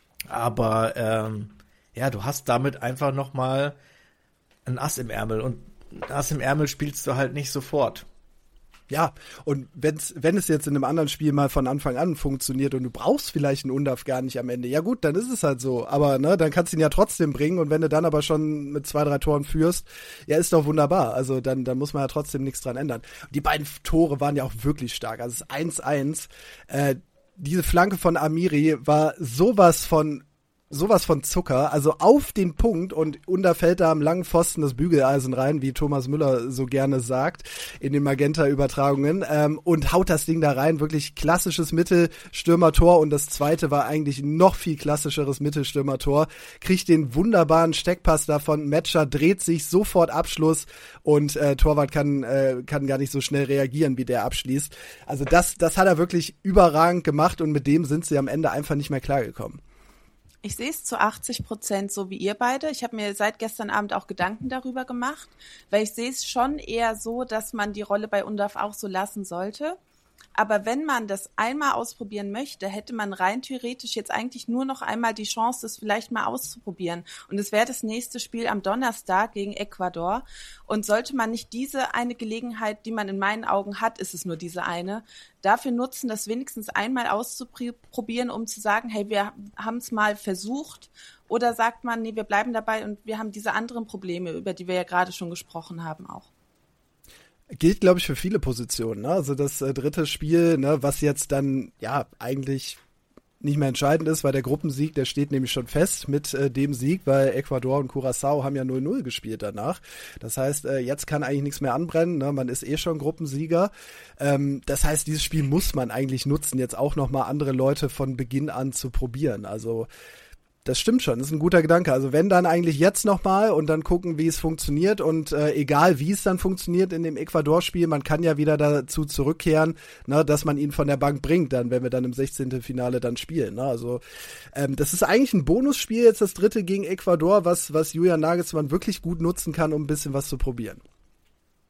Aber ähm, ja, du hast damit einfach nochmal ein Ass im Ärmel. Und ein Ass im Ärmel spielst du halt nicht sofort. Ja, und wenn's, wenn es jetzt in einem anderen Spiel mal von Anfang an funktioniert und du brauchst vielleicht einen Undav gar nicht am Ende, ja gut, dann ist es halt so. Aber ne, dann kannst du ihn ja trotzdem bringen und wenn du dann aber schon mit zwei, drei Toren führst, ja, ist doch wunderbar. Also dann, dann muss man ja trotzdem nichts dran ändern. Die beiden Tore waren ja auch wirklich stark. Also es ist eins eins. Äh, diese Flanke von Amiri war sowas von sowas von Zucker, also auf den Punkt, und Undav fällt da am langen Pfosten das Bügeleisen rein, wie Thomas Müller so gerne sagt, in den Magenta-Übertragungen, ähm, und haut das Ding da rein, wirklich klassisches Mittelstürmertor, und das zweite war eigentlich noch viel klassischeres Mittelstürmertor, kriegt den wunderbaren Steckpass davon, Metscher dreht sich, sofort Abschluss, und äh, Torwart kann äh, kann gar nicht so schnell reagieren, wie der abschließt. Also das, das hat er wirklich überragend gemacht, und mit dem sind sie am Ende einfach nicht mehr klargekommen. Ich sehe es zu achtzig Prozent so wie ihr beide. Ich habe mir seit gestern Abend auch Gedanken darüber gemacht, weil ich sehe es schon eher so, dass man die Rolle bei Undav auch so lassen sollte. Aber wenn man das einmal ausprobieren möchte, hätte man rein theoretisch jetzt eigentlich nur noch einmal die Chance, das vielleicht mal auszuprobieren. Und es wäre das nächste Spiel am Donnerstag gegen Ecuador. Und sollte man nicht diese eine Gelegenheit, die man in meinen Augen hat, ist es nur diese eine, dafür nutzen, das wenigstens einmal auszuprobieren, um zu sagen, hey, wir haben es mal versucht. Oder sagt man, nee, wir bleiben dabei und wir haben diese anderen Probleme, über die wir ja gerade schon gesprochen haben auch. Gilt, glaube ich, für viele Positionen, ne? Also das äh, dritte Spiel, ne, was jetzt dann ja eigentlich nicht mehr entscheidend ist, weil der Gruppensieg, der steht nämlich schon fest mit äh, dem Sieg, weil Ecuador und Curaçao haben ja null null gespielt danach. Das heißt, äh, jetzt kann eigentlich nichts mehr anbrennen, ne? Man ist eh schon Gruppensieger. Ähm, das heißt, dieses Spiel muss man eigentlich nutzen, jetzt auch nochmal andere Leute von Beginn an zu probieren. Also das stimmt schon, das ist ein guter Gedanke. Also wenn, dann eigentlich jetzt nochmal und dann gucken, wie es funktioniert, und äh, egal wie es dann funktioniert in dem Ecuador-Spiel, man kann ja wieder dazu zurückkehren, ne, dass man ihn von der Bank bringt, dann, wenn wir dann im sechzehnten Finale dann spielen. Ne? Also ähm, das ist eigentlich ein Bonusspiel jetzt, das dritte gegen Ecuador, was, was Julian Nagelsmann wirklich gut nutzen kann, um ein bisschen was zu probieren.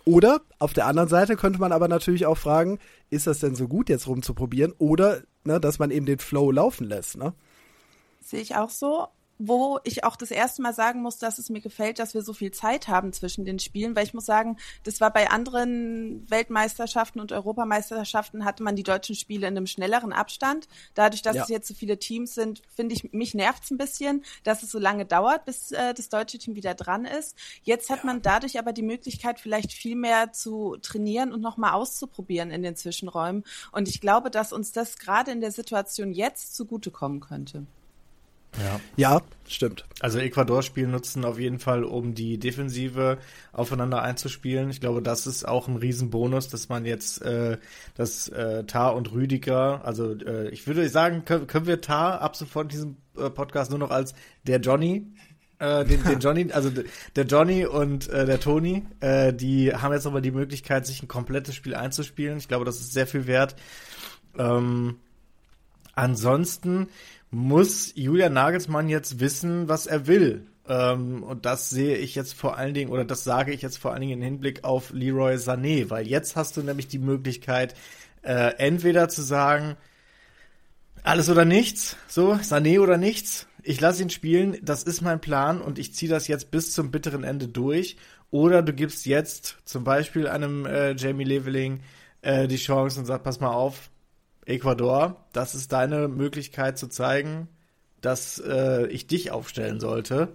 Oder auf der anderen Seite könnte man aber natürlich auch fragen, ist das denn so gut, jetzt rumzuprobieren? Oder, ne, dass man eben den Flow laufen lässt, ne? Sehe ich auch so. Wo ich auch das erste Mal sagen muss, dass es mir gefällt, dass wir so viel Zeit haben zwischen den Spielen, weil ich muss sagen, das war bei anderen Weltmeisterschaften und Europameisterschaften hatte man die deutschen Spiele in einem schnelleren Abstand. Dadurch, dass ja. es jetzt so viele Teams sind, finde ich, mich nervt's ein bisschen, dass es so lange dauert, bis äh, das deutsche Team wieder dran ist. Jetzt hat ja. man dadurch aber die Möglichkeit, vielleicht viel mehr zu trainieren und nochmal auszuprobieren in den Zwischenräumen. Und ich glaube, dass uns das gerade in der Situation jetzt zugutekommen könnte. Ja. ja, stimmt. Also Ecuador-Spiel nutzen auf jeden Fall, um die Defensive aufeinander einzuspielen. Ich glaube, das ist auch ein Riesenbonus, dass man jetzt äh, das äh, Tah und Rüdiger, also äh, ich würde sagen, können, können wir Tah ab sofort in diesem äh, Podcast nur noch als der Johnny, äh, den, den Johnny, also der Johnny und äh, der Toni, äh, die haben jetzt nochmal die Möglichkeit, sich ein komplettes Spiel einzuspielen. Ich glaube, das ist sehr viel wert. Ähm, ansonsten muss Julian Nagelsmann jetzt wissen, was er will. Ähm, und das sehe ich jetzt vor allen Dingen, oder das sage ich jetzt vor allen Dingen im Hinblick auf Leroy Sané, weil jetzt hast du nämlich die Möglichkeit, äh, entweder zu sagen, alles oder nichts, so, Sané oder nichts, ich lasse ihn spielen, das ist mein Plan und ich ziehe das jetzt bis zum bitteren Ende durch. Oder du gibst jetzt zum Beispiel einem äh, Jamie Leveling äh, die Chance und sagst, pass mal auf, Ecuador, das ist deine Möglichkeit zu zeigen, dass äh, ich dich aufstellen sollte.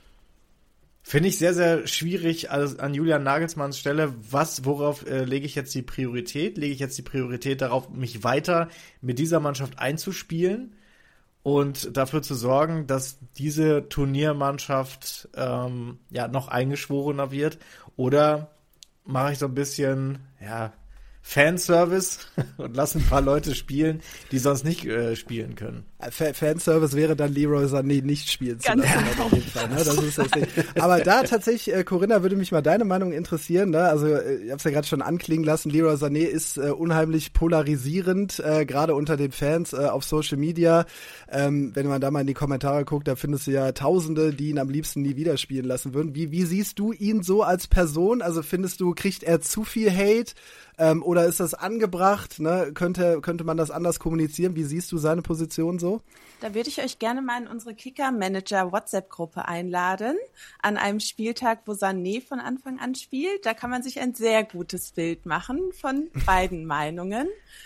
Finde ich sehr, sehr schwierig also an Julian Nagelsmanns Stelle. Was, worauf äh, lege ich jetzt die Priorität? Lege ich jetzt die Priorität darauf, mich weiter mit dieser Mannschaft einzuspielen und dafür zu sorgen, dass diese Turniermannschaft ähm, ja noch eingeschworener wird? Oder mache ich so ein bisschen, ja, Fanservice und lassen ein paar Leute spielen, die sonst nicht äh, spielen können. F- Fanservice wäre dann Leroy Sané nicht spielen zu lassen. Auf jeden Fall, ne? Das ist das Ding. Aber da tatsächlich, äh, Corinna, würde mich mal deine Meinung interessieren. Ne? Also äh, ich habe es ja gerade schon anklingen lassen, Leroy Sané ist äh, unheimlich polarisierend, äh, gerade unter den Fans äh, auf Social Media. Ähm, wenn man da mal in die Kommentare guckt, da findest du ja Tausende, die ihn am liebsten nie wieder spielen lassen würden. Wie, wie siehst du ihn so als Person? Also findest du, kriegt er zu viel Hate? Ähm, oder ist das angebracht? Ne? Könnte, könnte man das anders kommunizieren? Wie siehst du seine Position so? Da würde ich euch gerne mal in unsere Kicker-Manager-WhatsApp-Gruppe einladen, an einem Spieltag, wo Sané von Anfang an spielt. Da kann man sich ein sehr gutes Bild machen von beiden Meinungen.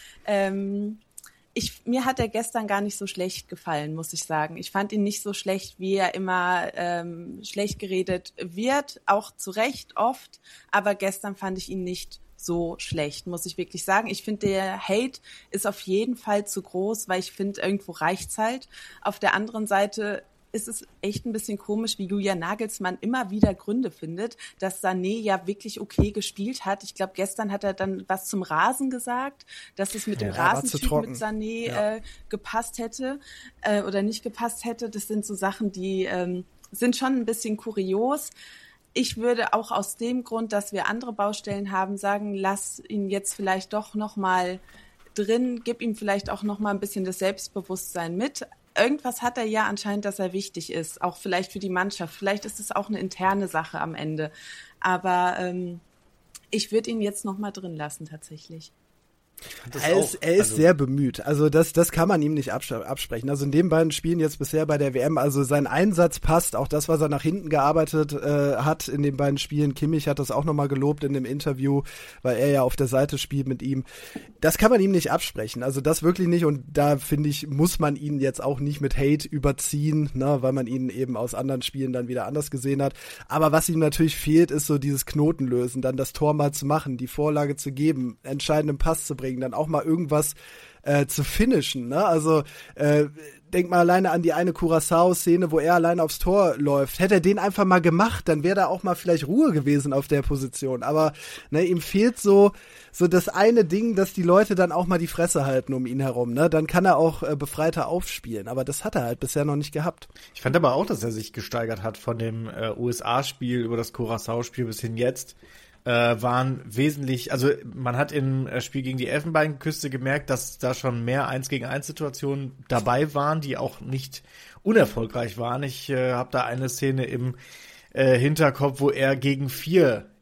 Ähm, ich, mir hat er gestern gar nicht so schlecht gefallen, muss ich sagen. Ich fand ihn nicht so schlecht, wie er immer ähm, schlecht geredet wird, auch zu Recht oft. Aber gestern fand ich ihn nicht so schlecht, muss ich wirklich sagen. Ich finde, der Hate ist auf jeden Fall zu groß, weil ich finde, irgendwo reicht's halt. Auf der anderen Seite ist es echt ein bisschen komisch, wie Julian Nagelsmann immer wieder Gründe findet, dass Sané ja wirklich okay gespielt hat. Ich glaube, gestern hat er dann was zum Rasen gesagt, dass es mit dem ja, Rasentyp mit Sané ja. äh, gepasst hätte äh, oder nicht gepasst hätte. Das sind so Sachen, die ähm, sind schon ein bisschen kurios. Ich würde auch aus dem Grund, dass wir andere Baustellen haben, sagen, lass ihn jetzt vielleicht doch noch mal drin, gib ihm vielleicht auch noch mal ein bisschen das Selbstbewusstsein mit. Irgendwas hat er ja anscheinend, dass er wichtig ist, auch vielleicht für die Mannschaft. Vielleicht ist es auch eine interne Sache am Ende. Aber ähm, ich würde ihn jetzt noch mal drin lassen tatsächlich. Er ist, er ist also sehr bemüht. Also das, das kann man ihm nicht absprechen. Also in den beiden Spielen jetzt bisher bei der W M, also sein Einsatz passt, auch das, was er nach hinten gearbeitet äh, hat in den beiden Spielen. Kimmich hat das auch nochmal gelobt in dem Interview, weil er ja auf der Seite spielt mit ihm. Das kann man ihm nicht absprechen. Also das wirklich nicht. Und da finde ich, muss man ihn jetzt auch nicht mit Hate überziehen, ne, weil man ihn eben aus anderen Spielen dann wieder anders gesehen hat. Aber was ihm natürlich fehlt, ist so dieses Knotenlösen, dann das Tor mal zu machen, die Vorlage zu geben, entscheidenden Pass zu bringen, dann auch mal irgendwas äh, zu finishen, ne? Also äh, denk mal alleine an die eine Curaçao-Szene, wo er alleine aufs Tor läuft. Hätte er den einfach mal gemacht, dann wäre da auch mal vielleicht Ruhe gewesen auf der Position. Aber ne, ihm fehlt so so das eine Ding, dass die Leute dann auch mal die Fresse halten um ihn herum. Ne? Dann kann er auch äh, befreiter aufspielen. Aber das hat er halt bisher noch nicht gehabt. Ich fand aber auch, dass er sich gesteigert hat von dem äh, U S A-Spiel über das Curaçao-Spiel bis hin jetzt. Äh, waren wesentlich, also man hat im Spiel gegen die Elfenbeinküste gemerkt, dass da schon mehr eins gegen eins Situationen dabei waren, die auch nicht unerfolgreich waren. Ich äh, habe da eine Szene im äh, Hinterkopf, wo er gegen vier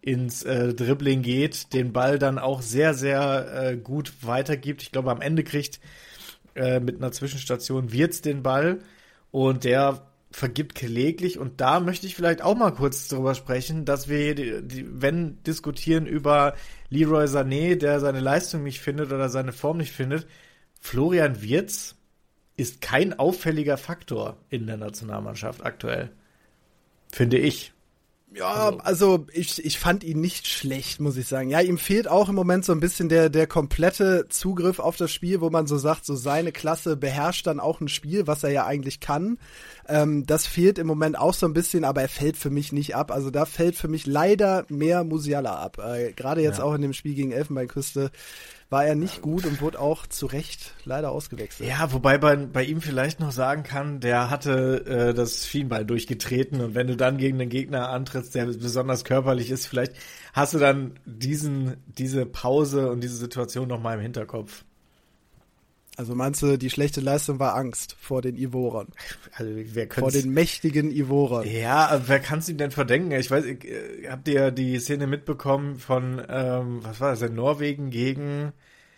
ins äh, Dribbling geht, den Ball dann auch sehr, sehr äh, gut weitergibt. Ich glaube, am Ende kriegt äh, mit einer Zwischenstation Wirtz den Ball und der vergibt kläglich. Und da möchte ich vielleicht auch mal kurz drüber sprechen, dass wir, die, die, wenn diskutieren über Leroy Sané, der seine Leistung nicht findet oder seine Form nicht findet, Florian Wirtz ist kein auffälliger Faktor in der Nationalmannschaft aktuell. Finde ich. Ja, also ich, ich fand ihn nicht schlecht, muss ich sagen. Ja, ihm fehlt auch im Moment so ein bisschen der, der komplette Zugriff auf das Spiel, wo man so sagt, so seine Klasse beherrscht dann auch ein Spiel, was er ja eigentlich kann. Ähm, das fehlt im Moment auch so ein bisschen, aber er fällt für mich nicht ab. Also da fällt für mich leider mehr Musiala ab. Äh, Gerade jetzt ja. auch in dem Spiel gegen Elfenbeinküste war er nicht gut und wurde auch zu Recht leider ausgewechselt. Ja, wobei man bei ihm vielleicht noch sagen kann, der hatte äh, das Schienbein durchgetreten und wenn du dann gegen einen Gegner antrittst, der besonders körperlich ist, vielleicht hast du dann diesen diese Pause und diese Situation noch mal im Hinterkopf. Also meinst du, die schlechte Leistung war Angst vor den Ivorern? Also wer vor den mächtigen Ivorern. Ja, aber wer kann es ihm denn verdenken? Ich weiß, ich, äh, habt ihr die Szene mitbekommen von, ähm, was war das denn, Norwegen gegen,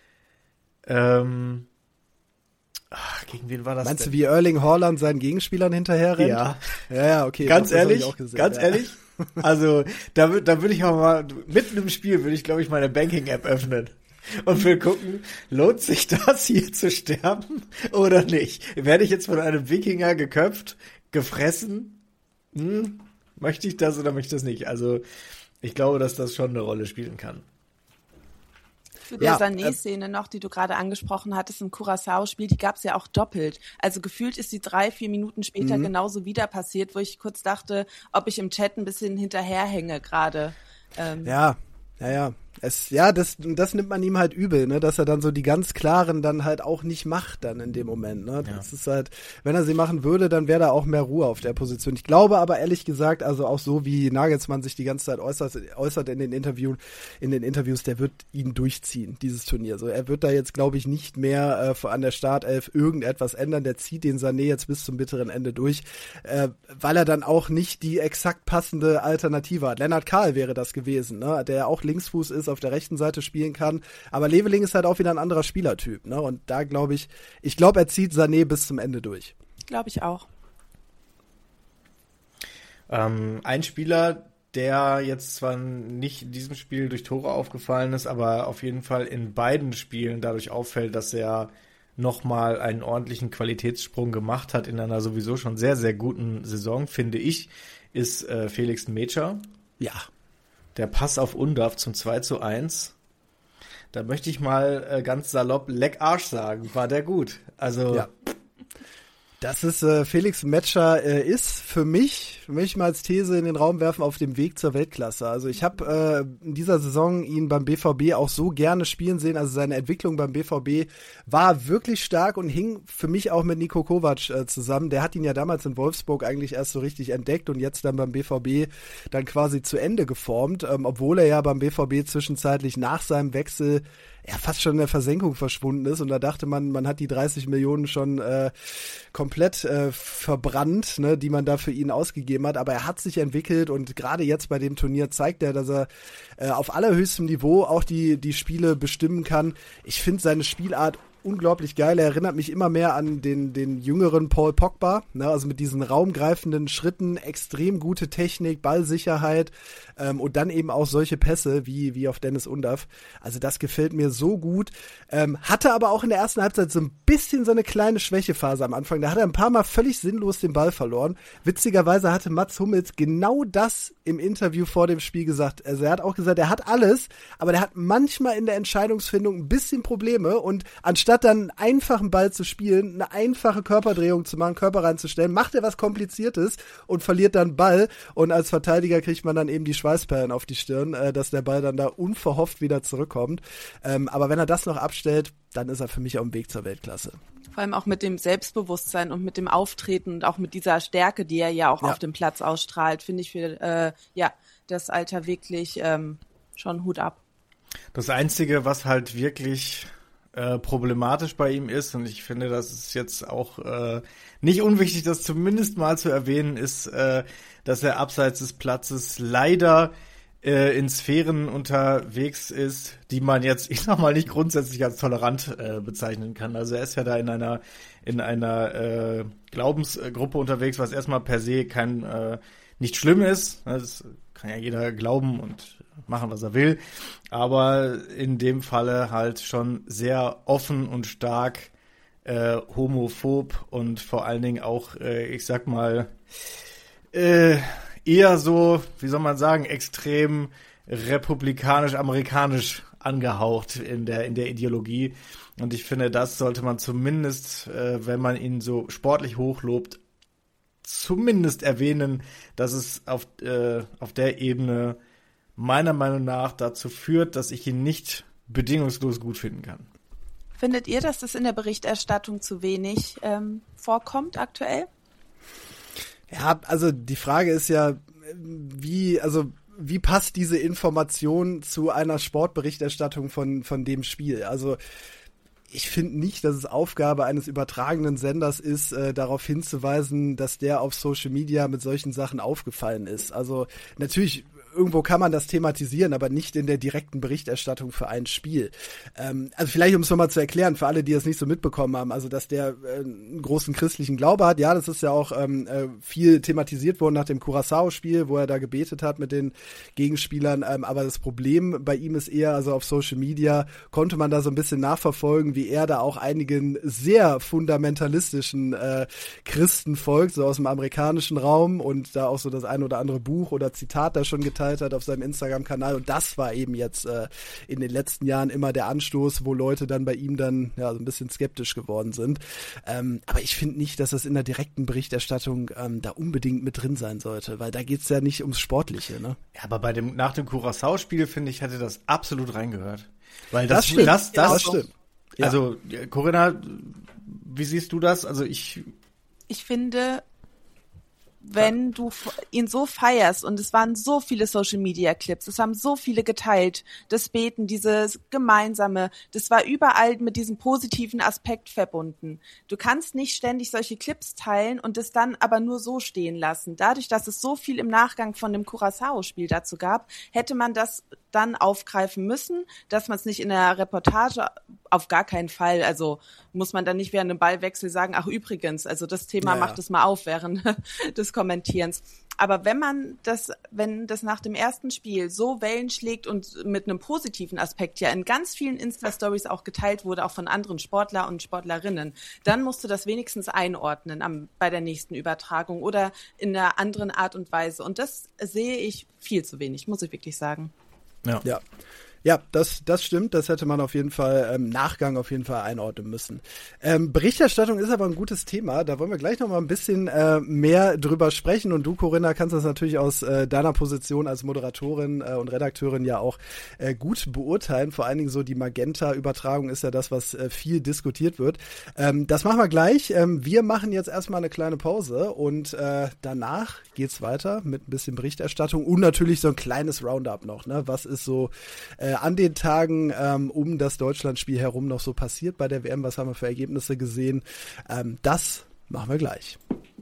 ähm, ach, gegen wen war das Meinst denn? du, wie Erling Haaland seinen Gegenspielern hinterher rennt? Ja. Ja, ja, okay. Ganz das, das ehrlich, auch gesehen, ganz ja. ehrlich, also da, wür- da würde ich auch mal, mitten im Spiel würde ich, glaube ich, meine Banking-App öffnen. Und wir gucken, lohnt sich das hier zu sterben oder nicht? Werde ich jetzt von einem Wikinger geköpft, gefressen? Hm, möchte ich das oder möchte ich das nicht? Also ich glaube, dass das schon eine Rolle spielen kann. Zu der Ja, Sané-Szene noch, die du gerade angesprochen hattest im Curaçao-Spiel, die gab es ja auch doppelt. Also gefühlt ist die drei, vier Minuten später Mhm. genauso wieder passiert, wo ich kurz dachte, ob ich im Chat ein bisschen hinterherhänge gerade. Ähm, Ja, ja, ja. Es, ja, das, das nimmt man ihm halt übel, ne, dass er dann so die ganz klaren dann halt auch nicht macht dann in dem Moment, ne. Das Ja. ist halt, wenn er sie machen würde, dann wäre da auch mehr Ruhe auf der Position. Ich glaube aber ehrlich gesagt, also auch so wie Nagelsmann sich die ganze Zeit äußert, äußert in den Interviews, in den Interviews, der wird ihn durchziehen, dieses Turnier. So, er wird da jetzt, glaube ich, nicht mehr äh, an der Startelf irgendetwas ändern. Der zieht den Sané jetzt bis zum bitteren Ende durch, äh, weil er dann auch nicht die exakt passende Alternative hat. Lennart Kahl wäre das gewesen, ne, der auch Linksfuß ist, auf der rechten Seite spielen kann. Aber Leveling ist halt auch wieder ein anderer Spielertyp, ne? Und da glaube ich, ich glaube, er zieht Sané bis zum Ende durch. Glaube ich auch. Ähm, ein Spieler, der jetzt zwar nicht in diesem Spiel durch Tore aufgefallen ist, aber auf jeden Fall in beiden Spielen dadurch auffällt, dass er nochmal einen ordentlichen Qualitätssprung gemacht hat in einer sowieso schon sehr, sehr guten Saison, finde ich, ist äh, Felix Metscher. Ja. Der Pass auf Undav zum zwei zu eins. Da möchte ich mal äh, ganz salopp Leck Arsch sagen. War der gut. Also Ja. Das ist äh, Felix Metscher äh, ist für mich, für mich mal als These in den Raum werfen, auf dem Weg zur Weltklasse. Also ich habe äh, in dieser Saison ihn beim B V B auch so gerne spielen sehen. Also seine Entwicklung beim B V B war wirklich stark und hing für mich auch mit Niko Kovac äh, zusammen. Der hat ihn ja damals in Wolfsburg eigentlich erst so richtig entdeckt und jetzt dann beim B V B dann quasi zu Ende geformt, ähm, obwohl er ja beim B V B zwischenzeitlich nach seinem Wechsel ja fast schon in der Versenkung verschwunden ist und da dachte man, man hat die dreißig Millionen schon äh, komplett äh, verbrannt, ne, die man da für ihn ausgegeben hat, aber er hat sich entwickelt und gerade jetzt bei dem Turnier zeigt er, dass er äh, auf allerhöchstem Niveau auch die die Spiele bestimmen kann. Ich finde seine Spielart unglaublich geil. Er erinnert mich immer mehr an den, den jüngeren Paul Pogba, ne, also mit diesen raumgreifenden Schritten, extrem gute Technik, Ballsicherheit ähm, und dann eben auch solche Pässe wie, wie auf Dennis Undav. Also das gefällt mir so gut. Ähm, hatte aber auch in der ersten Halbzeit so ein bisschen so eine kleine Schwächephase am Anfang. Da hat er ein paar Mal völlig sinnlos den Ball verloren. Witzigerweise hatte Mats Hummels genau das im Interview vor dem Spiel gesagt. Also er hat auch gesagt, er hat alles, aber der hat manchmal in der Entscheidungsfindung ein bisschen Probleme und anstatt dann einen einfachen Ball zu spielen, eine einfache Körperdrehung zu machen, Körper reinzustellen, macht er was Kompliziertes und verliert dann Ball und als Verteidiger kriegt man dann eben die Schweißperlen auf die Stirn, äh, dass der Ball dann da unverhofft wieder zurückkommt. Ähm, aber wenn er das noch abstellt, dann ist er für mich auf dem Weg zur Weltklasse. Vor allem auch mit dem Selbstbewusstsein und mit dem Auftreten und auch mit dieser Stärke, die er ja auch Ja. auf dem Platz ausstrahlt, finde ich für äh, ja das Alter wirklich ähm, schon Hut ab. das Einzige, was halt wirklich äh, problematisch bei ihm ist, und ich finde, das ist jetzt auch äh, nicht unwichtig, das zumindest mal zu erwähnen, ist, äh, dass er abseits des Platzes leider äh, in Sphären unterwegs ist, die man jetzt, ich sag mal, nicht grundsätzlich als tolerant äh, bezeichnen kann. Also er ist ja da in einer in einer äh, Glaubensgruppe unterwegs, was erstmal per se kein äh, nicht schlimm ist. Das kann ja jeder glauben und machen, was er will. Aber in dem Falle halt schon sehr offen und stark äh, homophob und vor allen Dingen auch, äh, ich sag mal, äh, eher so, wie soll man sagen, extrem republikanisch-amerikanisch angehaucht in der in der Ideologie. Und ich finde, das sollte man zumindest, äh, wenn man ihn so sportlich hochlobt, zumindest erwähnen, dass es auf äh, auf der Ebene meiner Meinung nach dazu führt, dass ich ihn nicht bedingungslos gut finden kann. Findet ihr, dass das in der Berichterstattung zu wenig ähm, vorkommt aktuell? Ja, also die Frage ist ja, wie, also wie passt diese Information zu einer Sportberichterstattung von von dem Spiel? Also ich finde nicht, dass es Aufgabe eines übertragenen Senders ist, äh, darauf hinzuweisen, dass der auf Social Media mit solchen Sachen aufgefallen ist. Also natürlich, irgendwo kann man das thematisieren, aber nicht in der direkten Berichterstattung für ein Spiel. Ähm, also vielleicht, um es nochmal zu erklären, für alle, die es nicht so mitbekommen haben, also dass der äh, einen großen christlichen Glaube hat, ja, das ist ja auch ähm, äh, viel thematisiert worden nach dem Curaçao-Spiel, wo er da gebetet hat mit den Gegenspielern, ähm, aber das Problem bei ihm ist eher, also auf Social Media konnte man da so ein bisschen nachverfolgen, wie er da auch einigen sehr fundamentalistischen äh, Christen folgt, so aus dem amerikanischen Raum und da auch so das ein oder andere Buch oder Zitat da schon geteilt hat auf seinem Instagram-Kanal, und das war eben jetzt äh, in den letzten Jahren immer der Anstoß, wo Leute dann bei ihm dann ja so ein bisschen skeptisch geworden sind. Ähm, aber ich finde nicht, dass das in der direkten Berichterstattung ähm, da unbedingt mit drin sein sollte, weil da geht's ja nicht ums Sportliche, ne? Ja, aber bei dem nach dem Curaçao-Spiel, finde ich, hätte das absolut reingehört. Weil das, Das stimmt. das, das, Ja, das stimmt. Ja. Also, Corinna, wie siehst du das? Also ich Ich finde, wenn du ihn so feierst, und es waren so viele Social-Media-Clips, es haben so viele geteilt, das Beten, dieses Gemeinsame, das war überall mit diesem positiven Aspekt verbunden. Du kannst nicht ständig solche Clips teilen und es dann aber nur so stehen lassen. Dadurch, dass es so viel im Nachgang von dem Curaçao-Spiel dazu gab, hätte man das dann aufgreifen müssen, dass man es nicht in der Reportage, auf gar keinen Fall, also muss man dann nicht während einem Ballwechsel sagen, ach übrigens, also das Thema naja. macht es mal auf während des Kommentierens. Aber wenn man das, wenn das nach dem ersten Spiel so Wellen schlägt und mit einem positiven Aspekt ja in ganz vielen Insta-Stories auch geteilt wurde, auch von anderen Sportler und Sportlerinnen, dann musst du das wenigstens einordnen am, bei der nächsten Übertragung oder in einer anderen Art und Weise. Und das sehe ich viel zu wenig, muss ich wirklich sagen. Ja. Ja. Ja, das, das stimmt. Das hätte man auf jeden Fall im ähm, Nachgang auf jeden Fall einordnen müssen. Ähm, Berichterstattung ist aber ein gutes Thema. Da wollen wir gleich noch mal ein bisschen äh, mehr drüber sprechen. Und du, Corinna, kannst das natürlich aus äh, deiner Position als Moderatorin äh, und Redakteurin ja auch äh, gut beurteilen. Vor allen Dingen so die Magenta-Übertragung ist ja das, was äh, viel diskutiert wird. Ähm, das machen wir gleich. Ähm, wir machen jetzt erstmal eine kleine Pause und äh, danach geht's weiter mit ein bisschen Berichterstattung und natürlich so ein kleines Roundup noch. Ne? Was ist so äh, an den Tagen ähm, um das Deutschlandspiel herum noch so passiert bei der W M? Was haben wir für Ergebnisse gesehen? Ähm, das machen wir gleich.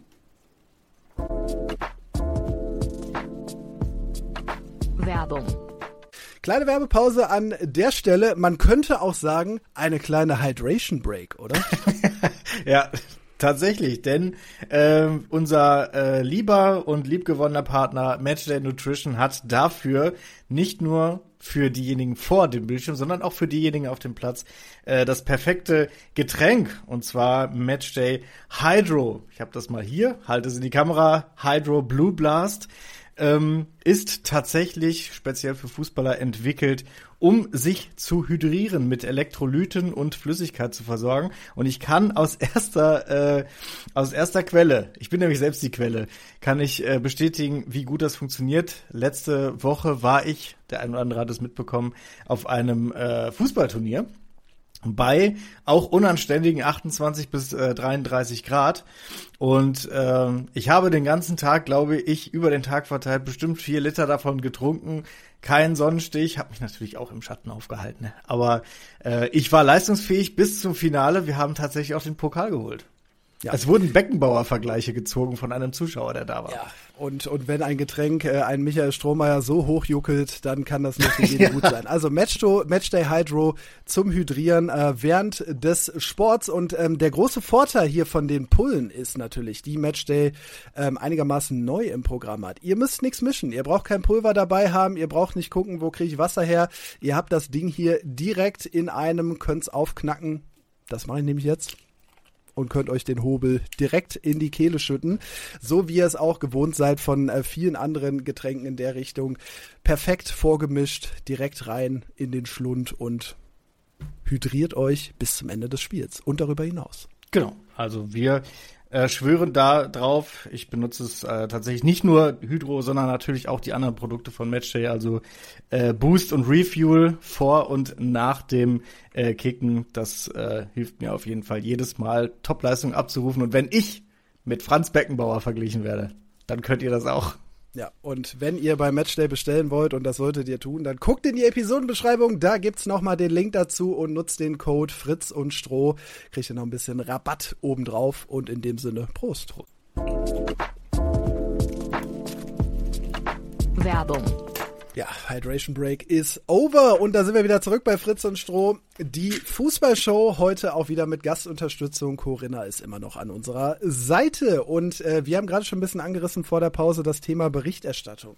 Werbung. Kleine Werbepause an der Stelle. Man könnte auch sagen, eine kleine Hydration Break, oder? Ja, tatsächlich, denn äh, unser äh, lieber und liebgewonnener Partner Matchday Nutrition hat dafür nicht nur für diejenigen vor dem Bildschirm, sondern auch für diejenigen auf dem Platz äh, das perfekte Getränk, und zwar Matchday Hydro. Ich habe das mal hier, halte es in die Kamera, Hydro Blue Blast. Ähm, ist tatsächlich speziell für Fußballer entwickelt, um sich zu hydrieren, mit Elektrolyten und Flüssigkeit zu versorgen. Und ich kann aus erster äh, aus erster Quelle, ich bin nämlich selbst die Quelle, kann ich äh, bestätigen, wie gut das funktioniert. Letzte Woche war ich, der ein oder andere hat es mitbekommen, auf einem äh, Fußballturnier bei auch unanständigen achtundzwanzig bis äh, dreiunddreißig Grad. Und ähm, ich habe den ganzen Tag, glaube ich, über den Tag verteilt bestimmt vier Liter davon getrunken. Kein Sonnenstich, habe mich natürlich auch im Schatten aufgehalten. Ne? Aber äh, ich war leistungsfähig bis zum Finale. Wir haben tatsächlich auch den Pokal geholt. Ja. Es wurden Beckenbauer-Vergleiche gezogen von einem Zuschauer, der da war. Ja, und, und wenn ein Getränk äh, ein Michael Strohmeier so hochjuckelt, dann kann das nur für jeden ja. gut sein. Also Matchday, Matchday Hydro zum Hydrieren äh, während des Sports. Und ähm, der große Vorteil hier von den Pullen ist natürlich, die Matchday ähm, einigermaßen neu im Programm hat. Ihr müsst nichts mischen. Ihr braucht kein Pulver dabei haben. Ihr braucht nicht gucken, wo kriege ich Wasser her. Ihr habt das Ding hier direkt in einem, könnt's aufknacken. Das mache ich nämlich jetzt. Und könnt euch den Hobel direkt in die Kehle schütten, so wie ihr es auch gewohnt seid von äh, vielen anderen Getränken in der Richtung. Perfekt vorgemischt, direkt rein in den Schlund und hydriert euch bis zum Ende des Spiels und darüber hinaus. Genau, also wir äh, schwören da drauf. Ich benutze es äh, tatsächlich nicht nur Hydro, sondern natürlich auch die anderen Produkte von Matchday, also äh, Boost und Refuel vor und nach dem äh, Kicken. Das äh, hilft mir auf jeden Fall jedes Mal, Topleistung abzurufen. Und wenn ich mit Franz Beckenbauer verglichen werde, dann könnt ihr das auch. Ja, und wenn ihr bei Matchday bestellen wollt, und das solltet ihr tun, dann guckt in die Episodenbeschreibung, da gibt's nochmal den Link dazu und nutzt den Code Fritz und Stroh, kriegt ihr noch ein bisschen Rabatt obendrauf und in dem Sinne, Prost. Werbung. Ja, Hydration Break is over und da sind wir wieder zurück bei Fritz und Stroh. Die Fußballshow heute auch wieder mit Gastunterstützung. Corinna ist immer noch an unserer Seite und äh, wir haben gerade schon ein bisschen angerissen vor der Pause das Thema Berichterstattung.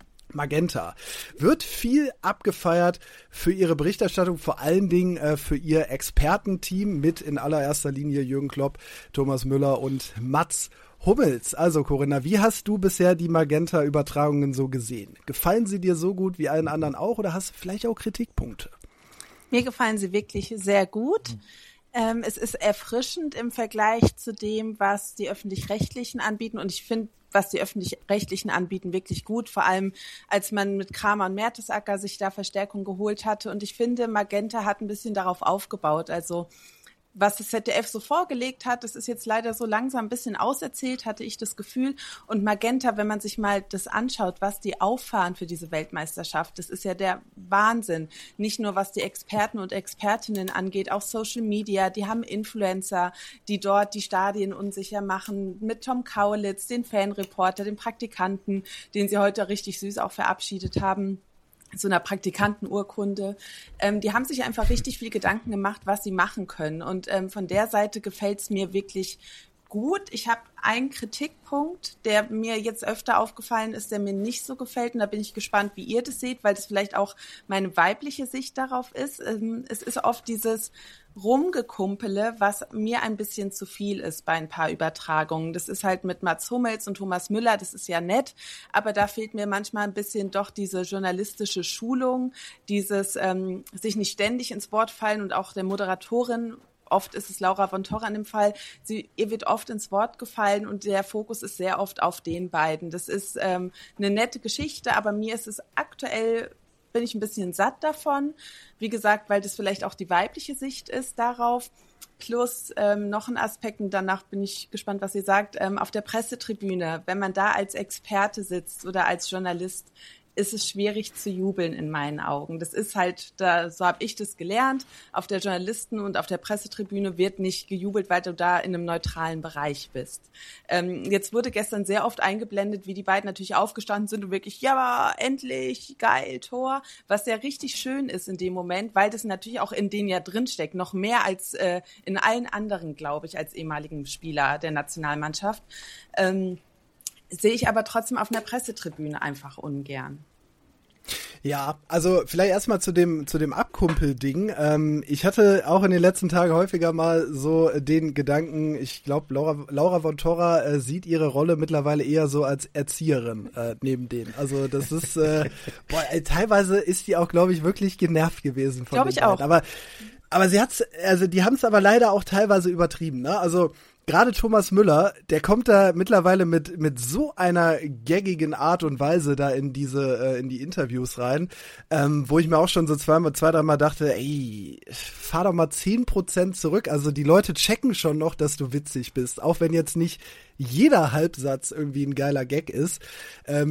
Magenta wird viel abgefeiert für ihre Berichterstattung, vor allen Dingen äh, für ihr Expertenteam mit in allererster Linie Jürgen Klopp, Thomas Müller und Mats Hummels. Also Corinna, wie hast du bisher die Magenta-Übertragungen so gesehen? Gefallen sie dir so gut wie allen anderen auch oder hast du vielleicht auch Kritikpunkte? Mir gefallen sie wirklich sehr gut. Mhm. Ähm, es ist erfrischend im Vergleich zu dem, was die Öffentlich-Rechtlichen anbieten und ich finde, was die Öffentlich-Rechtlichen anbieten, wirklich gut, vor allem als man mit Kramer und Mertesacker sich da Verstärkung geholt hatte und ich finde, Magenta hat ein bisschen darauf aufgebaut, also was das Z D F so vorgelegt hat, das ist jetzt leider so langsam ein bisschen auserzählt, hatte ich das Gefühl. Und Magenta, wenn man sich mal das anschaut, was die auffahren für diese Weltmeisterschaft, das ist ja der Wahnsinn. Nicht nur was die Experten und Expertinnen angeht, auch Social Media, die haben Influencer, die dort die Stadien unsicher machen, mit Tom Kaulitz, den Fanreporter, den Praktikanten, den sie heute richtig süß auch verabschiedet haben. So einer Praktikantenurkunde. Ähm, die haben sich einfach richtig viel Gedanken gemacht, was sie machen können. Und ähm, von der Seite gefällt es mir wirklich gut. Ich habe einen Kritikpunkt, der mir jetzt öfter aufgefallen ist, der mir nicht so gefällt. Und da bin ich gespannt, wie ihr das seht, weil das vielleicht auch meine weibliche Sicht darauf ist. Ähm, es ist oft dieses Rumgekumpele, was mir ein bisschen zu viel ist bei ein paar Übertragungen. Das ist halt mit Mats Hummels und Thomas Müller, das ist ja nett, aber da fehlt mir manchmal ein bisschen doch diese journalistische Schulung, dieses ähm, sich nicht ständig ins Wort fallen und auch der Moderatorin. Oft ist es Laura von Torran im Fall. Sie, ihr wird oft ins Wort gefallen und der Fokus ist sehr oft auf den beiden. Das ist ähm, eine nette Geschichte, aber mir ist es aktuell, bin ich ein bisschen satt davon. Wie gesagt, weil das vielleicht auch die weibliche Sicht ist darauf. Plus ähm, noch ein Aspekt, und danach bin ich gespannt, was ihr sagt, ähm, auf der Pressetribüne, wenn man da als Experte sitzt oder als Journalist, ist es schwierig zu jubeln in meinen Augen. Das ist halt, da, so habe ich das gelernt, auf der Journalisten- und auf der Pressetribüne wird nicht gejubelt, weil du da in einem neutralen Bereich bist. Ähm, jetzt wurde gestern sehr oft eingeblendet, wie die beiden natürlich aufgestanden sind und wirklich, ja, endlich, geil, Tor, was ja richtig schön ist in dem Moment, weil das natürlich auch in denen ja drinsteckt, noch mehr als äh, in allen anderen, glaube ich, als ehemaligen Spieler der Nationalmannschaft. Ähm, sehe ich aber trotzdem auf einer Pressetribüne einfach ungern. Ja, also vielleicht erstmal zu dem zu dem Abkumpel-Ding. Ähm, ich hatte auch in den letzten Tagen häufiger mal so den Gedanken, ich glaube, Laura, Laura von Torra äh, sieht ihre Rolle mittlerweile eher so als Erzieherin äh, neben denen. Also das ist, äh, boah, äh, teilweise ist die auch, glaube ich, wirklich genervt gewesen von Glaube ich auch. Aber, aber sie hat's, also die haben es aber leider auch teilweise übertrieben, ne? Also gerade Thomas Müller, der kommt da mittlerweile mit mit so einer gaggigen Art und Weise da in diese äh, in die Interviews rein, ähm, wo ich mir auch schon so zweimal, zwei, dreimal dachte, ey, fahr doch mal zehn Prozent zurück. Also die Leute checken schon noch, dass du witzig bist, auch wenn jetzt nicht jeder Halbsatz irgendwie ein geiler Gag ist. Ähm,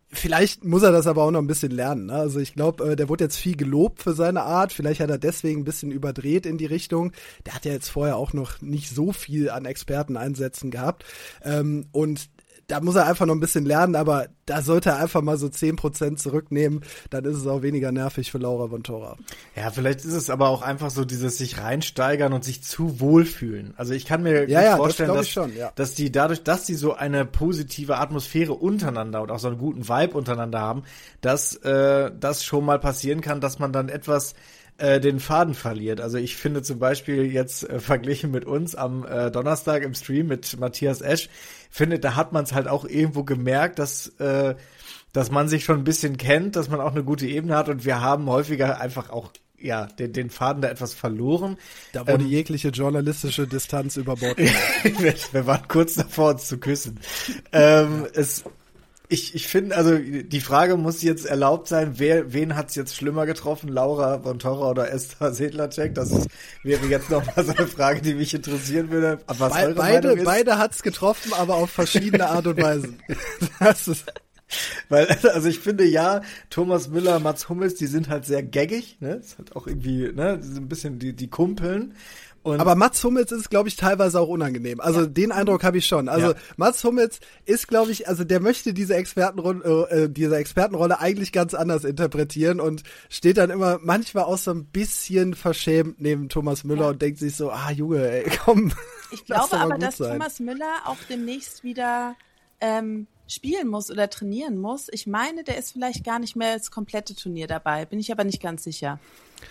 Vielleicht muss er das aber auch noch ein bisschen lernen. Ne? Also ich glaube, äh, der wurde jetzt viel gelobt für seine Art. Vielleicht hat er deswegen ein bisschen überdreht in die Richtung. Der hat ja jetzt vorher auch noch nicht so viel an Experteneinsätzen gehabt. Ähm, und da muss er einfach noch ein bisschen lernen, aber da sollte er einfach mal so zehn Prozent zurücknehmen, dann ist es auch weniger nervig für Laura von Thora. Ja, vielleicht ist es aber auch einfach so dieses sich reinsteigern und sich zu wohlfühlen. Also ich kann mir ja, gut ja, vorstellen, das dass, ich schon, ja. dass die dadurch, dass sie so eine positive Atmosphäre untereinander und auch so einen guten Vibe untereinander haben, dass äh, das schon mal passieren kann, dass man dann etwas äh, den Faden verliert. Also ich finde zum Beispiel jetzt äh, verglichen mit uns am äh, Donnerstag im Stream mit Matthias Esch, finde, da hat man es halt auch irgendwo gemerkt, dass äh, dass man sich schon ein bisschen kennt, dass man auch eine gute Ebene hat und wir haben häufiger einfach auch ja den, den Faden da etwas verloren. Da wurde ähm, jegliche journalistische Distanz über Bord geworfen. wir, wir waren kurz davor, uns zu küssen. ähm, es Ich, ich finde, also die Frage muss jetzt erlaubt sein, wer, wen hat's jetzt schlimmer getroffen, Laura von Thora oder Esther Sedlacek? Das ist, wäre jetzt noch mal so eine Frage, die mich interessieren würde. Was Be- eure beide, Meinung ist. beide hat's getroffen, aber auf verschiedene Art und Weise. Das ist Weil, also ich finde, ja, Thomas Müller, Mats Hummels, die sind halt sehr gaggig, ne? Das ist halt auch irgendwie, ne, die sind ein bisschen die, die Kumpeln. Und aber Mats Hummels ist, glaube ich, teilweise auch unangenehm. Also ja. Den Eindruck habe ich schon. Also ja. Mats Hummels ist, glaube ich, also der möchte diese Expertenrolle, äh, diese Expertenrolle eigentlich ganz anders interpretieren und steht dann immer manchmal auch so ein bisschen verschämt neben Thomas Müller ja. und denkt sich so, ah Junge, ey, komm. Ich glaube aber, dass sein. Thomas Müller auch demnächst wieder ähm, spielen muss oder trainieren muss. Ich meine, der ist vielleicht gar nicht mehr das komplette Turnier dabei. Bin ich aber nicht ganz sicher.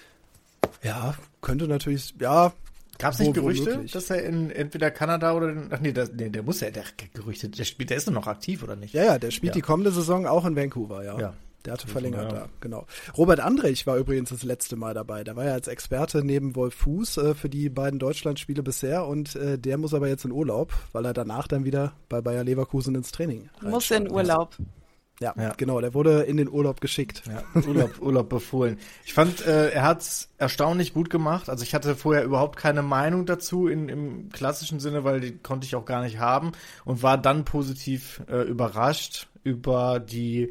Ja, könnte natürlich, ja. Gab es nicht Gerüchte, möglich. dass er in entweder Kanada oder in, ach nee, das, nee, der muss ja, der Gerüchte, der spielt, der ist doch noch aktiv, oder nicht? Ja, ja, der spielt ja. die kommende Saison auch in Vancouver, ja. ja. Der hatte verlängert ja. da, genau. Robert Andrich war übrigens das letzte Mal dabei. Der war ja als Experte neben Wolf Fuß äh, für die beiden Deutschlandspiele bisher und äh, der muss aber jetzt in Urlaub, weil er danach dann wieder bei Bayer Leverkusen ins Training muss in Urlaub. Ja, ja, genau, der wurde in den Urlaub geschickt. Ja, Urlaub, Urlaub befohlen. Ich fand, äh, er hat's erstaunlich gut gemacht. Also ich hatte vorher überhaupt keine Meinung dazu in, im klassischen Sinne, weil die konnte ich auch gar nicht haben und war dann positiv äh, überrascht über die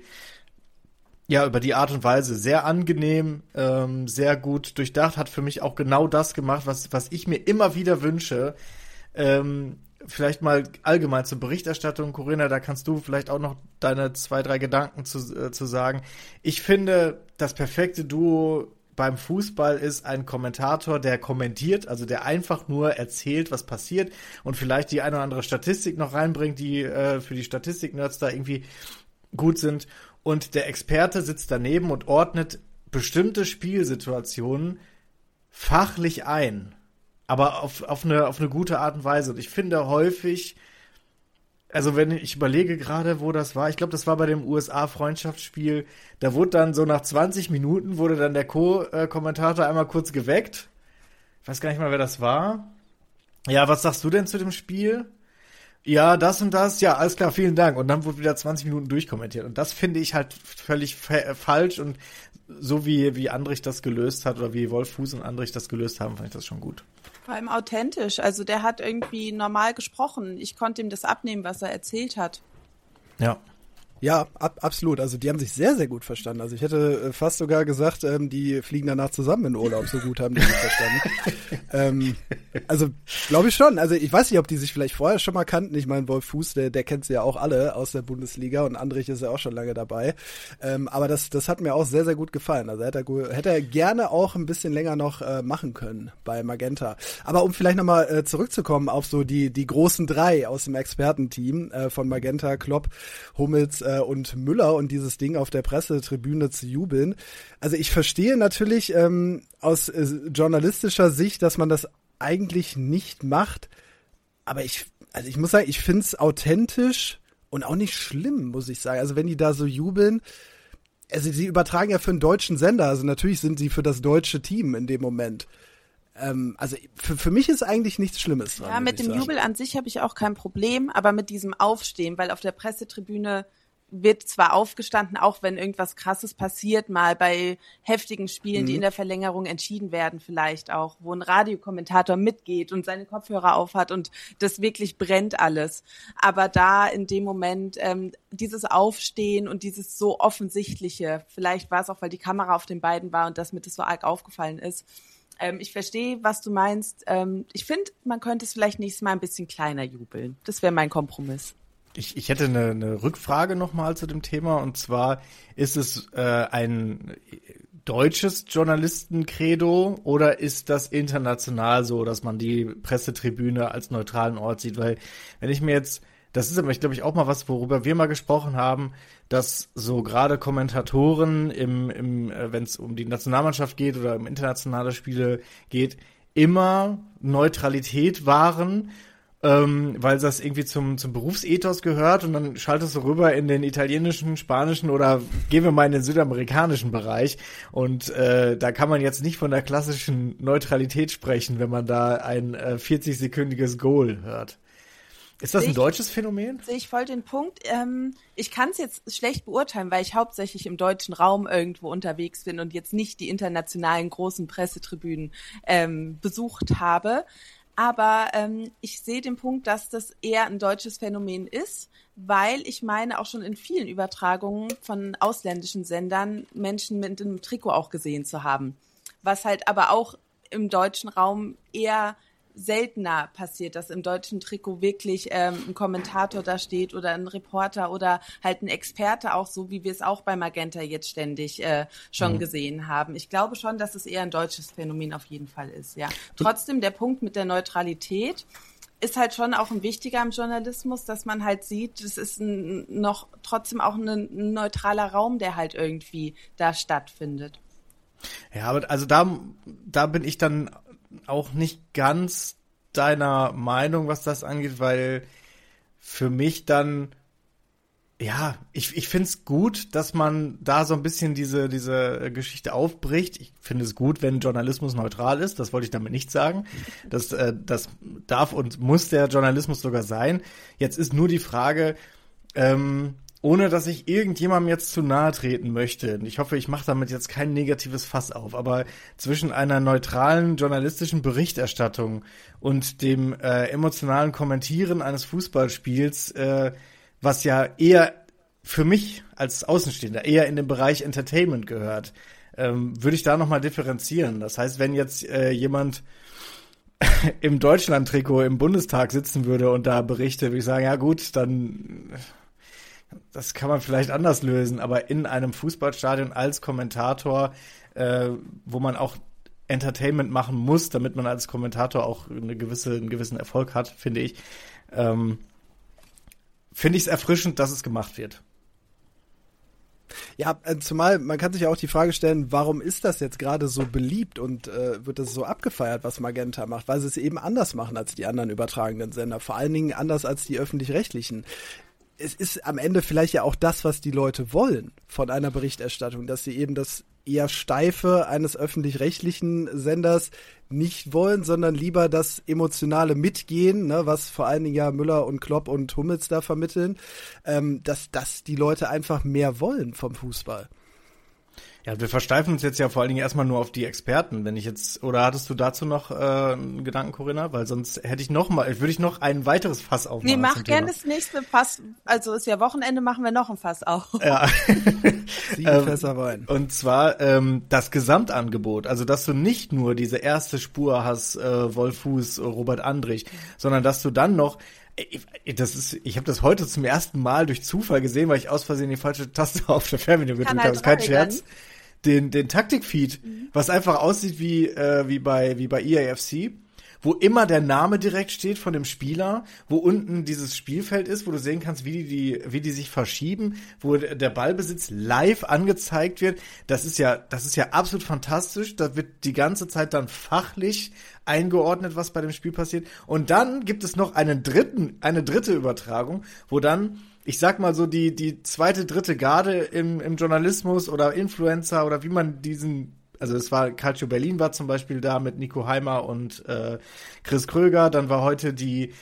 ja, über die Art und Weise. Sehr angenehm, ähm, sehr gut durchdacht, hat für mich auch genau das gemacht, was, was ich mir immer wieder wünsche. Ähm, Vielleicht mal allgemein zur Berichterstattung, Corinna, da kannst du vielleicht auch noch deine zwei, drei Gedanken zu, äh, zu sagen. Ich finde, das perfekte Duo beim Fußball ist ein Kommentator, der kommentiert, also der einfach nur erzählt, was passiert und vielleicht die eine oder andere Statistik noch reinbringt, die äh, für die Statistik-Nerds da irgendwie gut sind. Und der Experte sitzt daneben und ordnet bestimmte Spielsituationen fachlich ein. Aber auf, auf eine, auf eine gute Art und Weise. Und ich finde häufig, also wenn ich überlege gerade, wo das war, ich glaube, das war bei dem U S A-Freundschaftsspiel, da wurde dann so nach zwanzig Minuten, wurde dann der Co-Kommentator einmal kurz geweckt. Ich weiß gar nicht mal, wer das war. Ja, was sagst du denn zu dem Spiel? Ja, das und das, ja, alles klar, vielen Dank. Und dann wurde wieder zwanzig Minuten durchkommentiert. Und das finde ich halt völlig fa- falsch. Und so wie, wie Andrich das gelöst hat, oder wie Wolf Fuß und Andrich das gelöst haben, fand ich das schon gut. Vor allem authentisch. Also der hat irgendwie normal gesprochen. Ich konnte ihm das abnehmen, was er erzählt hat. Ja. Ja, ab, absolut. Also die haben sich sehr, sehr gut verstanden. Also ich hätte fast sogar gesagt, ähm, die fliegen danach zusammen in Urlaub. So gut haben die sich verstanden. ähm, also glaube ich schon. Also ich weiß nicht, ob die sich vielleicht vorher schon mal kannten. Ich meine, Wolf Fuß, der, der kennt sie ja auch alle aus der Bundesliga und Andrich ist ja auch schon lange dabei. Ähm, aber das, das hat mir auch sehr, sehr gut gefallen. Also hätte er, hätte er gerne auch ein bisschen länger noch äh, machen können bei Magenta. Aber um vielleicht nochmal äh, zurückzukommen auf so die, die großen drei aus dem Expertenteam äh, von Magenta, Klopp, Hummels und Müller und dieses Ding auf der Pressetribüne zu jubeln. Also ich verstehe natürlich ähm, aus äh, journalistischer Sicht, dass man das eigentlich nicht macht, aber ich, also ich muss sagen, ich finde es authentisch und auch nicht schlimm, muss ich sagen. Also wenn die da so jubeln, also sie übertragen ja für einen deutschen Sender, also natürlich sind sie für das deutsche Team in dem Moment. Ähm, also für, für mich ist eigentlich nichts Schlimmes dran. Ja, mit dem sagen. Jubel an sich habe ich auch kein Problem, aber mit diesem Aufstehen, weil auf der Pressetribüne wird zwar aufgestanden, auch wenn irgendwas Krasses passiert, mal bei heftigen Spielen, mhm. die in der Verlängerung entschieden werden vielleicht auch, wo ein Radiokommentator mitgeht und seine Kopfhörer aufhat und das wirklich brennt alles. Aber da in dem Moment ähm, dieses Aufstehen und dieses so Offensichtliche, vielleicht war es auch, weil die Kamera auf den beiden war und das mir das so arg aufgefallen ist. Ähm, ich verstehe, was du meinst. Ähm, ich finde, man könnte es vielleicht nächstes Mal ein bisschen kleiner jubeln. Das wäre mein Kompromiss. Ich, ich hätte eine, eine Rückfrage nochmal zu dem Thema, und zwar, ist es äh, ein deutsches Journalistencredo oder ist das international so, dass man die Pressetribüne als neutralen Ort sieht? Weil wenn ich mir jetzt, das ist aber, ich glaube ich, auch mal was, worüber wir mal gesprochen haben, dass so gerade Kommentatoren, im, im, äh, wenn es um die Nationalmannschaft geht oder um internationale Spiele geht, immer Neutralität wahren, Ähm, weil das irgendwie zum zum Berufsethos gehört, und dann schaltest du rüber in den italienischen, spanischen oder gehen wir mal in den südamerikanischen Bereich, und äh, da kann man jetzt nicht von der klassischen Neutralität sprechen, wenn man da ein äh, vierzig-sekündiges Goal hört. Ist das ein ich, deutsches Phänomen? Sehe ich voll den Punkt. Ähm, ich kann es jetzt schlecht beurteilen, weil ich hauptsächlich im deutschen Raum irgendwo unterwegs bin und jetzt nicht die internationalen großen Pressetribünen ähm, besucht habe. Aber ähm, ich sehe den Punkt, dass das eher ein deutsches Phänomen ist, weil ich meine, auch schon in vielen Übertragungen von ausländischen Sendern Menschen mit einem Trikot auch gesehen zu haben. Was halt aber auch im deutschen Raum eher seltener passiert, dass im deutschen Trikot wirklich ähm, ein Kommentator da steht oder ein Reporter oder halt ein Experte, auch so wie wir es auch bei Magenta jetzt ständig äh, schon mhm. gesehen haben. Ich glaube schon, dass es eher ein deutsches Phänomen auf jeden Fall ist, ja. Trotzdem, der Punkt mit der Neutralität ist halt schon auch ein wichtiger im Journalismus, dass man halt sieht, es ist ein, noch trotzdem auch ein, ein neutraler Raum, der halt irgendwie da stattfindet. Ja, aber also da, da bin ich dann auch nicht ganz deiner Meinung, was das angeht, weil für mich dann, ja, ich, ich finde es gut, dass man da so ein bisschen diese, diese Geschichte aufbricht. Ich finde es gut, wenn Journalismus neutral ist, das wollte ich damit nicht sagen. Das, äh, das darf und muss der Journalismus sogar sein. Jetzt ist nur die Frage, ähm, ohne dass ich irgendjemandem jetzt zu nahe treten möchte, ich hoffe, ich mache damit jetzt kein negatives Fass auf, aber zwischen einer neutralen journalistischen Berichterstattung und dem äh, emotionalen Kommentieren eines Fußballspiels, äh, was ja eher für mich als Außenstehender eher in den Bereich Entertainment gehört, ähm, würde ich da nochmal differenzieren. Das heißt, wenn jetzt äh, jemand im Deutschland-Trikot im Bundestag sitzen würde und da berichte, würde ich sagen, ja gut, dann das kann man vielleicht anders lösen, aber in einem Fußballstadion als Kommentator, äh, wo man auch Entertainment machen muss, damit man als Kommentator auch eine gewisse, einen gewissen Erfolg hat, finde ich, ähm, finde ich es erfrischend, dass es gemacht wird. Ja, zumal man kann sich ja auch die Frage stellen, warum ist das jetzt gerade so beliebt und äh, wird das so abgefeiert, was Magenta macht, weil sie es eben anders machen als die anderen übertragenden Sender, vor allen Dingen anders als die öffentlich-rechtlichen. Es ist am Ende vielleicht ja auch das, was die Leute wollen von einer Berichterstattung, dass sie eben das eher Steife eines öffentlich-rechtlichen Senders nicht wollen, sondern lieber das emotionale Mitgehen, ne, was vor allen Dingen ja Müller und Klopp und Hummels da vermitteln, ähm, dass, dass die Leute einfach mehr wollen vom Fußball. Ja, wir versteifen uns jetzt ja vor allen Dingen erstmal nur auf die Experten. Wenn ich jetzt, oder hattest du dazu noch äh, einen Gedanken, Corinna? Weil sonst hätte ich noch mal, würde ich noch ein weiteres Fass aufmachen. Nee, mach gerne das nächste Fass. Also ist ja Wochenende, machen wir noch ein Fass auf. Ja. Sieben Fässer Wein. Und zwar ähm, das Gesamtangebot. Also, dass du nicht nur diese erste Spur hast, äh, Wolfuß, Robert Andrich, sondern dass du dann noch Das ist, ich habe das heute zum ersten Mal durch Zufall gesehen, weil ich aus Versehen die falsche Taste auf der Fernbedienung gedrückt habe. Das ist kein Scherz. Den, den Taktikfeed, mhm. was einfach aussieht wie, äh, wie bei, wie bei E A F C, wo immer der Name direkt steht von dem Spieler, wo unten dieses Spielfeld ist, wo du sehen kannst, wie die, die, wie die sich verschieben, wo der Ballbesitz live angezeigt wird. Das ist ja, das ist ja absolut fantastisch. Da wird die ganze Zeit dann fachlich eingeordnet, was bei dem Spiel passiert. Und dann gibt es noch einen dritten, eine dritte Übertragung, wo dann, ich sag mal so, die, die zweite, dritte Garde im, im Journalismus oder Influencer oder wie man diesen, also es war, Calcio Berlin war zum Beispiel da mit Nico Heimer und äh, Chris Kröger, dann war heute die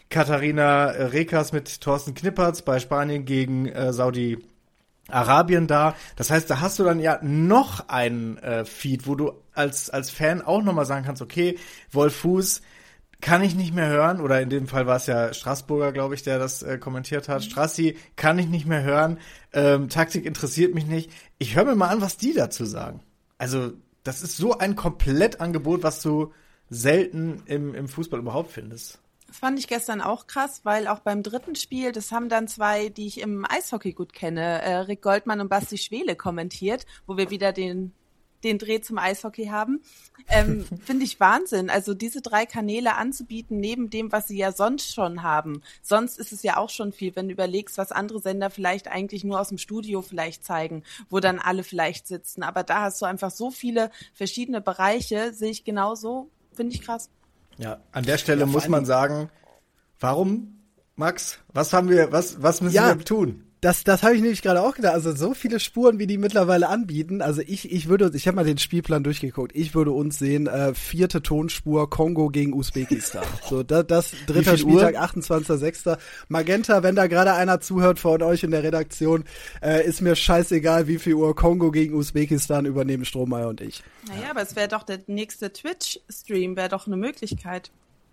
Katharina Rekas mit Thorsten Knippertz bei Spanien gegen äh, Saudi-Arabien da. Das heißt, da hast du dann ja noch einen äh, Feed, wo du als als Fan auch nochmal sagen kannst, okay, Wolf Fuß kann ich nicht mehr hören, oder in dem Fall war es ja Straßburger, glaube ich, der das äh, kommentiert hat. Strassi kann ich nicht mehr hören, ähm, Taktik interessiert mich nicht. Ich höre mir mal an, was die dazu sagen. Also das ist so ein Komplettangebot, was du selten im, im Fußball überhaupt findest. Das fand ich gestern auch krass, weil auch beim dritten Spiel, das haben dann zwei, die ich im Eishockey gut kenne, äh, Rick Goldmann und Basti Schwele kommentiert, wo wir wieder den den Dreh zum Eishockey haben, ähm, finde ich Wahnsinn. Also diese drei Kanäle anzubieten, neben dem, was sie ja sonst schon haben. Sonst ist es ja auch schon viel, wenn du überlegst, was andere Sender vielleicht eigentlich nur aus dem Studio vielleicht zeigen, wo dann alle vielleicht sitzen. Aber da hast du einfach so viele verschiedene Bereiche, sehe ich genauso, finde ich krass. Ja, an der Stelle Ja, muss man sagen, warum, Max? Was haben wir, was, was müssen Ja. wir tun? Das, das habe ich nämlich gerade auch gedacht. Also so viele Spuren, wie die mittlerweile anbieten. Also ich, ich würde, ich habe mal den Spielplan durchgeguckt. Ich würde uns sehen, äh, vierte Tonspur Kongo gegen Usbekistan. So, da, das dritter viel Spieltag, Uhr? achtundzwanzigster sechster Magenta, wenn da gerade einer zuhört von euch in der Redaktion, äh, ist mir scheißegal, wie viel Uhr Kongo gegen Usbekistan übernehmen Strohmeier und ich. Naja, aber es wäre doch der nächste Twitch-Stream, wäre doch eine Möglichkeit.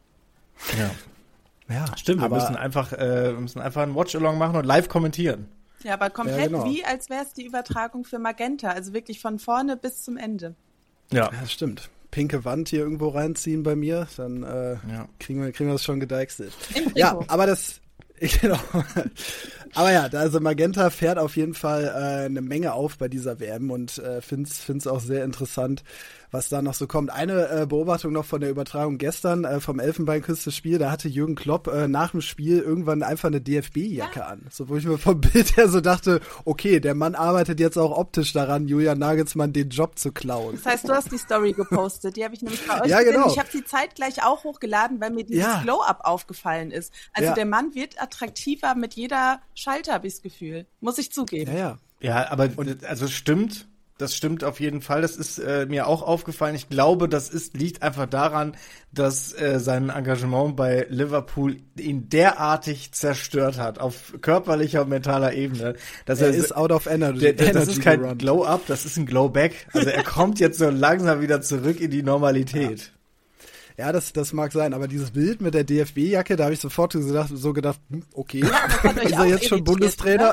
Ja. Ja, Stimmt, wir aber müssen einfach, äh, wir müssen einfach ein Watch-Along machen und live kommentieren. Ja, aber komplett Ja, genau. wie, als wäre es die Übertragung für Magenta. Also wirklich von vorne bis zum Ende. Ja. Ja, stimmt. Pinke Wand hier irgendwo reinziehen bei mir, dann äh, Ja. kriegen wir kriegen wir das schon gedeichselt. Im Trikot. Ja, aber das genau. Aber ja, also Magenta fährt auf jeden Fall äh, eine Menge auf bei dieser W M und äh, find's find's auch sehr interessant, was da noch so kommt. Eine äh, Beobachtung noch von der Übertragung gestern äh, vom Elfenbeinküste-Spiel, da hatte Jürgen Klopp äh, nach dem Spiel irgendwann einfach eine D F B-Jacke ja. an. So, wo ich mir vom Bild her so dachte, okay, der Mann arbeitet jetzt auch optisch daran, Julian Nagelsmann den Job zu klauen. Das heißt, du hast die Story gepostet, die habe ich nämlich bei euch Ja, gesehen. genau. Ich habe sie zeitgleich auch hochgeladen, weil mir dieses Ja. Glow-Up aufgefallen ist. Also Ja. der Mann wird attraktiver mit jeder Schalter, habe ich das Gefühl. Muss ich zugeben. Ja, ja. Ja, aber also stimmt, das stimmt auf jeden Fall. Das ist äh, mir auch aufgefallen. Ich glaube, das ist liegt einfach daran, dass äh, sein Engagement bei Liverpool ihn derartig zerstört hat, auf körperlicher und mentaler Ebene. Dass Er er ist out of energy. der, der, das energy ist kein gerannt. Glow-Up, das ist ein Glow-Back. Also er kommt jetzt so langsam wieder zurück in die Normalität. Ja, das, das mag sein, aber dieses Bild mit der D F B-Jacke, da habe ich sofort so gedacht, so gedacht, hm, okay, das hat euch ist er auch jetzt schon irritiert, Bundestrainer?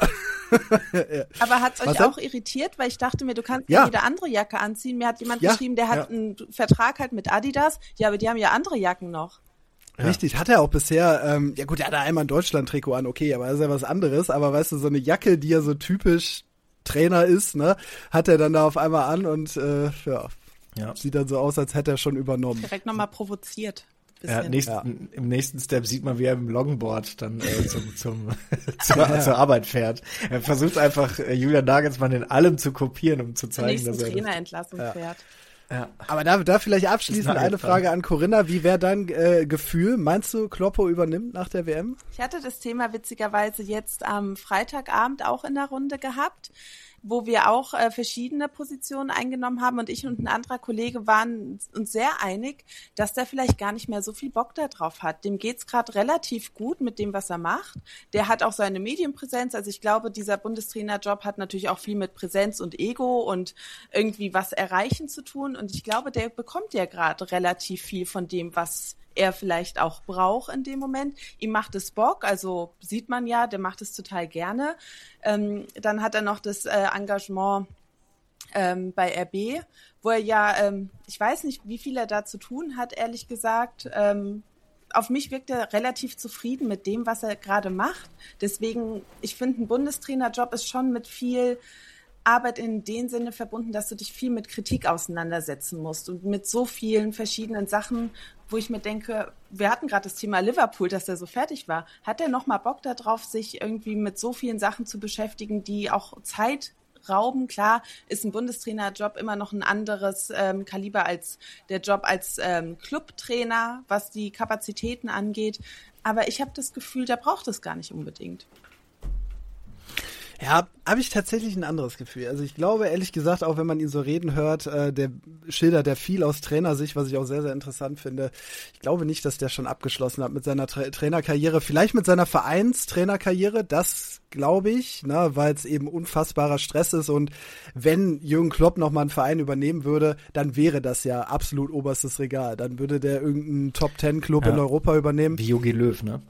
Ja. Aber hat es euch Was denn? auch irritiert? Weil ich dachte mir, du kannst Ja. ja jede andere Jacke anziehen. Mir hat jemand Ja. geschrieben, der hat Ja. einen Vertrag halt mit Adidas. Ja, aber die haben ja andere Jacken noch. Ja. Richtig, hat er auch bisher, ähm, ja gut, er hat einmal ein Deutschland-Trikot an, okay, aber das ist ja was anderes, aber weißt du, so eine Jacke, die ja so typisch Trainer ist, ne, hat er dann da auf einmal an und äh, ja, Ja. sieht dann so aus, als hätte er schon übernommen. Direkt nochmal provoziert. Ja, Bisschen. nächsten, Ja. im nächsten Step sieht man, wie er im Longboard dann äh, zum, zum, zur, zur Arbeit fährt. Er versucht einfach, äh, Julian Nagelsmann in allem zu kopieren, um zu Zur zeigen, nächsten dass er... Trainerentlassung Ja. fährt. Ja. Aber da, da vielleicht Das abschließend ist eine eine Frage. Frage an Corinna, wie wäre dein äh, Gefühl? Meinst du, Kloppo übernimmt nach der W M? Ich hatte das Thema witzigerweise jetzt am Freitagabend auch in der Runde gehabt, wo wir auch äh, verschiedene Positionen eingenommen haben und ich und ein anderer Kollege waren uns sehr einig, dass der vielleicht gar nicht mehr so viel Bock da drauf hat. Dem geht's gerade relativ gut mit dem, was er macht. Der hat auch seine Medienpräsenz. Also ich glaube, dieser Bundestrainerjob hat natürlich auch viel mit Präsenz und Ego und irgendwie was erreichen zu tun. Und ich glaube, der bekommt ja gerade relativ viel von dem, was er vielleicht auch braucht in dem Moment. Ihm macht es Bock, also sieht man ja, der macht es total gerne. Ähm, dann hat er noch das äh, Engagement ähm, bei R B, wo er ja, ähm, ich weiß nicht, wie viel er da zu tun hat, ehrlich gesagt. Ähm, auf mich wirkt er relativ zufrieden mit dem, was er gerade macht. Deswegen, ich finde, ein Bundestrainerjob ist schon mit viel Arbeit in dem Sinne verbunden, dass du dich viel mit Kritik auseinandersetzen musst und mit so vielen verschiedenen Sachen, wo ich mir denke, wir hatten gerade das Thema Liverpool, dass der so fertig war. Hat er noch mal Bock darauf, sich irgendwie mit so vielen Sachen zu beschäftigen, die auch Zeit rauben? Klar ist ein Bundestrainerjob immer noch ein anderes ähm, Kaliber als der Job als ähm, Clubtrainer, was die Kapazitäten angeht. Aber ich habe das Gefühl, der braucht es gar nicht unbedingt. Ja, habe ich tatsächlich ein anderes Gefühl. Also ich glaube, ehrlich gesagt, auch wenn man ihn so reden hört, äh, der schildert der viel aus Trainersicht, was ich auch sehr, sehr interessant finde. Ich glaube nicht, dass der schon abgeschlossen hat mit seiner Tra- Trainerkarriere. Vielleicht mit seiner Vereinstrainerkarriere, das glaube ich, ne, weil es eben unfassbarer Stress ist. Und wenn Jürgen Klopp nochmal einen Verein übernehmen würde, dann wäre das ja absolut oberstes Regal. Dann würde der irgendeinen Top-Ten-Club Ja. in Europa übernehmen. Wie Jogi Löw, ne?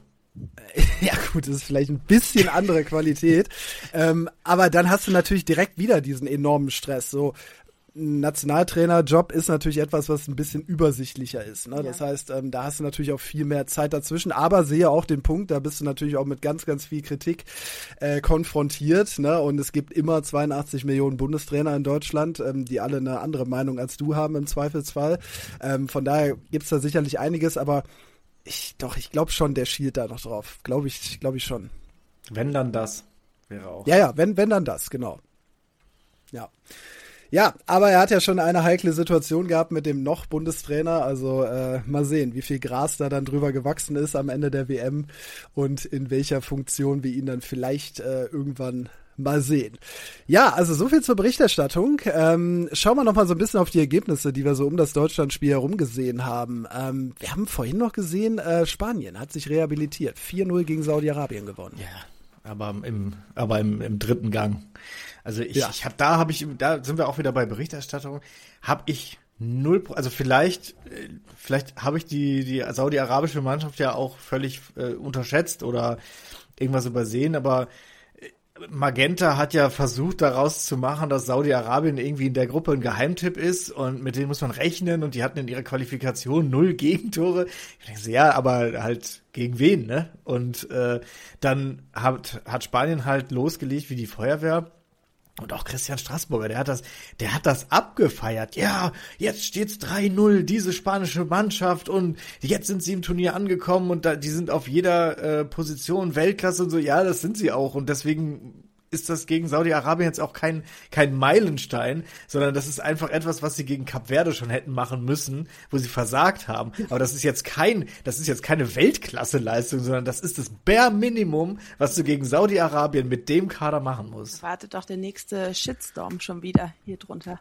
Ja gut, das ist vielleicht ein bisschen andere Qualität, ähm, aber dann hast du natürlich direkt wieder diesen enormen Stress. So ein Nationaltrainerjob ist natürlich etwas, was ein bisschen übersichtlicher ist. Ne? Ja. Das heißt, ähm, da hast du natürlich auch viel mehr Zeit dazwischen, aber sehe auch den Punkt, da bist du natürlich auch mit ganz, ganz viel Kritik äh, konfrontiert. Ne? Und es gibt immer zweiundachtzig Millionen Bundestrainer in Deutschland, ähm, die alle eine andere Meinung als du haben im Zweifelsfall. Ähm, von daher gibt's da sicherlich einiges, aber Ich, doch, ich glaube schon, der schielt da noch drauf. Glaube ich, glaube ich schon. Wenn dann das, wäre auch. Ja, ja, wenn, wenn dann das, genau. Ja. Ja, aber er hat ja schon eine heikle Situation gehabt mit dem noch Bundestrainer. Also äh, mal sehen, wie viel Gras da dann drüber gewachsen ist am Ende der W M und in welcher Funktion wir ihn dann vielleicht äh, irgendwann mal sehen. Ja, also so viel zur Berichterstattung. Ähm, schauen wir noch mal so ein bisschen auf die Ergebnisse, die wir so um das Deutschlandspiel herum gesehen haben. Ähm, wir haben vorhin noch gesehen, äh, Spanien hat sich rehabilitiert. vier null gegen Saudi-Arabien gewonnen. Ja, aber im, aber im, im dritten Gang. Also ich, Ja. ich habe da habe ich, da sind wir auch wieder bei Berichterstattung. Habe ich null, Pro- also vielleicht, äh, vielleicht habe ich die die saudi-arabische Mannschaft ja auch völlig äh, unterschätzt oder irgendwas übersehen, aber Magenta hat ja versucht, daraus zu machen, dass Saudi-Arabien irgendwie in der Gruppe ein Geheimtipp ist und mit denen muss man rechnen und die hatten in ihrer Qualifikation null Gegentore. Ich denke so, ja, aber halt gegen wen, ne? Und äh, dann hat, hat Spanien halt losgelegt wie die Feuerwehr. Und auch Christian Straßburger, der hat das, der hat das abgefeiert. Ja, jetzt steht's drei null, diese spanische Mannschaft und jetzt sind sie im Turnier angekommen und da, die sind auf jeder äh, Position Weltklasse und so. Ja, das sind sie auch und deswegen ist das gegen Saudi-Arabien jetzt auch kein kein Meilenstein, sondern das ist einfach etwas, was sie gegen Kap Verde schon hätten machen müssen, wo sie versagt haben. Aber das ist jetzt kein, das ist jetzt keine Weltklasse-Leistung, sondern das ist das Bare Minimum, was du gegen Saudi-Arabien mit dem Kader machen musst. Wartet doch der nächste Shitstorm schon wieder hier drunter.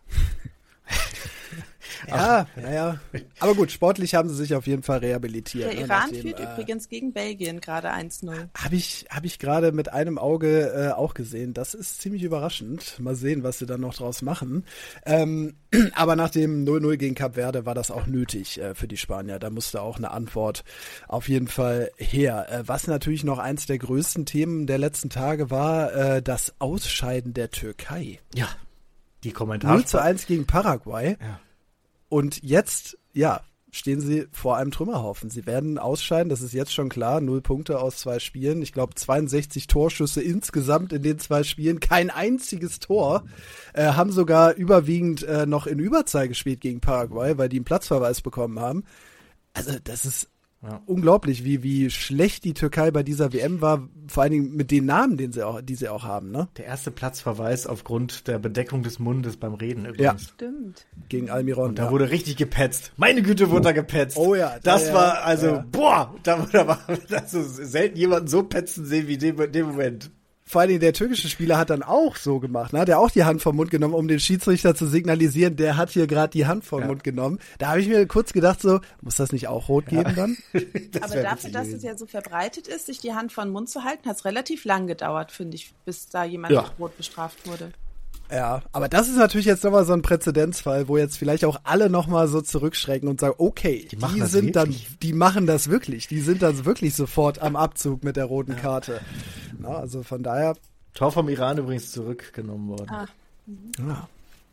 Ja, ja, ja. Aber gut, sportlich haben sie sich auf jeden Fall rehabilitiert. Der ne, Iran nachdem, führt äh, übrigens gegen Belgien gerade eins null. Habe ich, hab ich gerade mit einem Auge äh, auch gesehen. Das ist ziemlich überraschend. Mal sehen, was sie dann noch draus machen. Ähm, aber nach dem null null gegen Kap Verde war das auch nötig äh, für die Spanier. Da musste auch eine Antwort auf jeden Fall her. Äh, was natürlich noch eins der größten Themen der letzten Tage war, äh, das Ausscheiden der Türkei. Ja, die Kommentare. null zu eins gegen Paraguay. Ja. Und jetzt, ja, stehen sie vor einem Trümmerhaufen. Sie werden ausscheiden, das ist jetzt schon klar. Null Punkte aus zwei Spielen. Ich glaube, zweiundsechzig Torschüsse insgesamt in den zwei Spielen. Kein einziges Tor. Äh, haben sogar überwiegend äh, noch in Überzahl gespielt gegen Paraguay, weil die einen Platzverweis bekommen haben. Also das ist Ja. unglaublich, wie, wie schlecht die Türkei bei dieser W M war. Vor allen Dingen mit den Namen, den sie auch, die sie auch haben, ne? Der erste Platzverweis aufgrund der Bedeckung des Mundes beim Reden übrigens. Stimmt. Gegen Almiron. Und da ja. wurde richtig gepetzt. Meine Güte, wurde da gepetzt. Oh ja, Das ja, war, also, ja. boah, da, da war also selten jemanden so petzen sehen wie in dem, dem Moment. Vor allen Dingen der türkische Spieler hat dann auch so gemacht, ne? Hat er auch die Hand vom Mund genommen, um den Schiedsrichter zu signalisieren, der hat hier gerade die Hand vom Ja. Mund genommen. Da habe ich mir kurz gedacht, so, muss das nicht auch rot geben dann? Das Aber wär dafür, witzig dass es gewesen. ja so verbreitet ist, sich die Hand vor den Mund zu halten, hat es relativ lang gedauert, finde ich, bis da jemand Ja. mit Rot bestraft wurde. Ja, aber das ist natürlich jetzt nochmal so ein Präzedenzfall, wo jetzt vielleicht auch alle nochmal so zurückschrecken und sagen, okay, die, machen das sind wirklich. dann, die machen das wirklich, die sind dann wirklich sofort am Abzug mit der roten Karte. Na, also von daher, Tor vom Iran übrigens zurückgenommen worden. Ah. ja,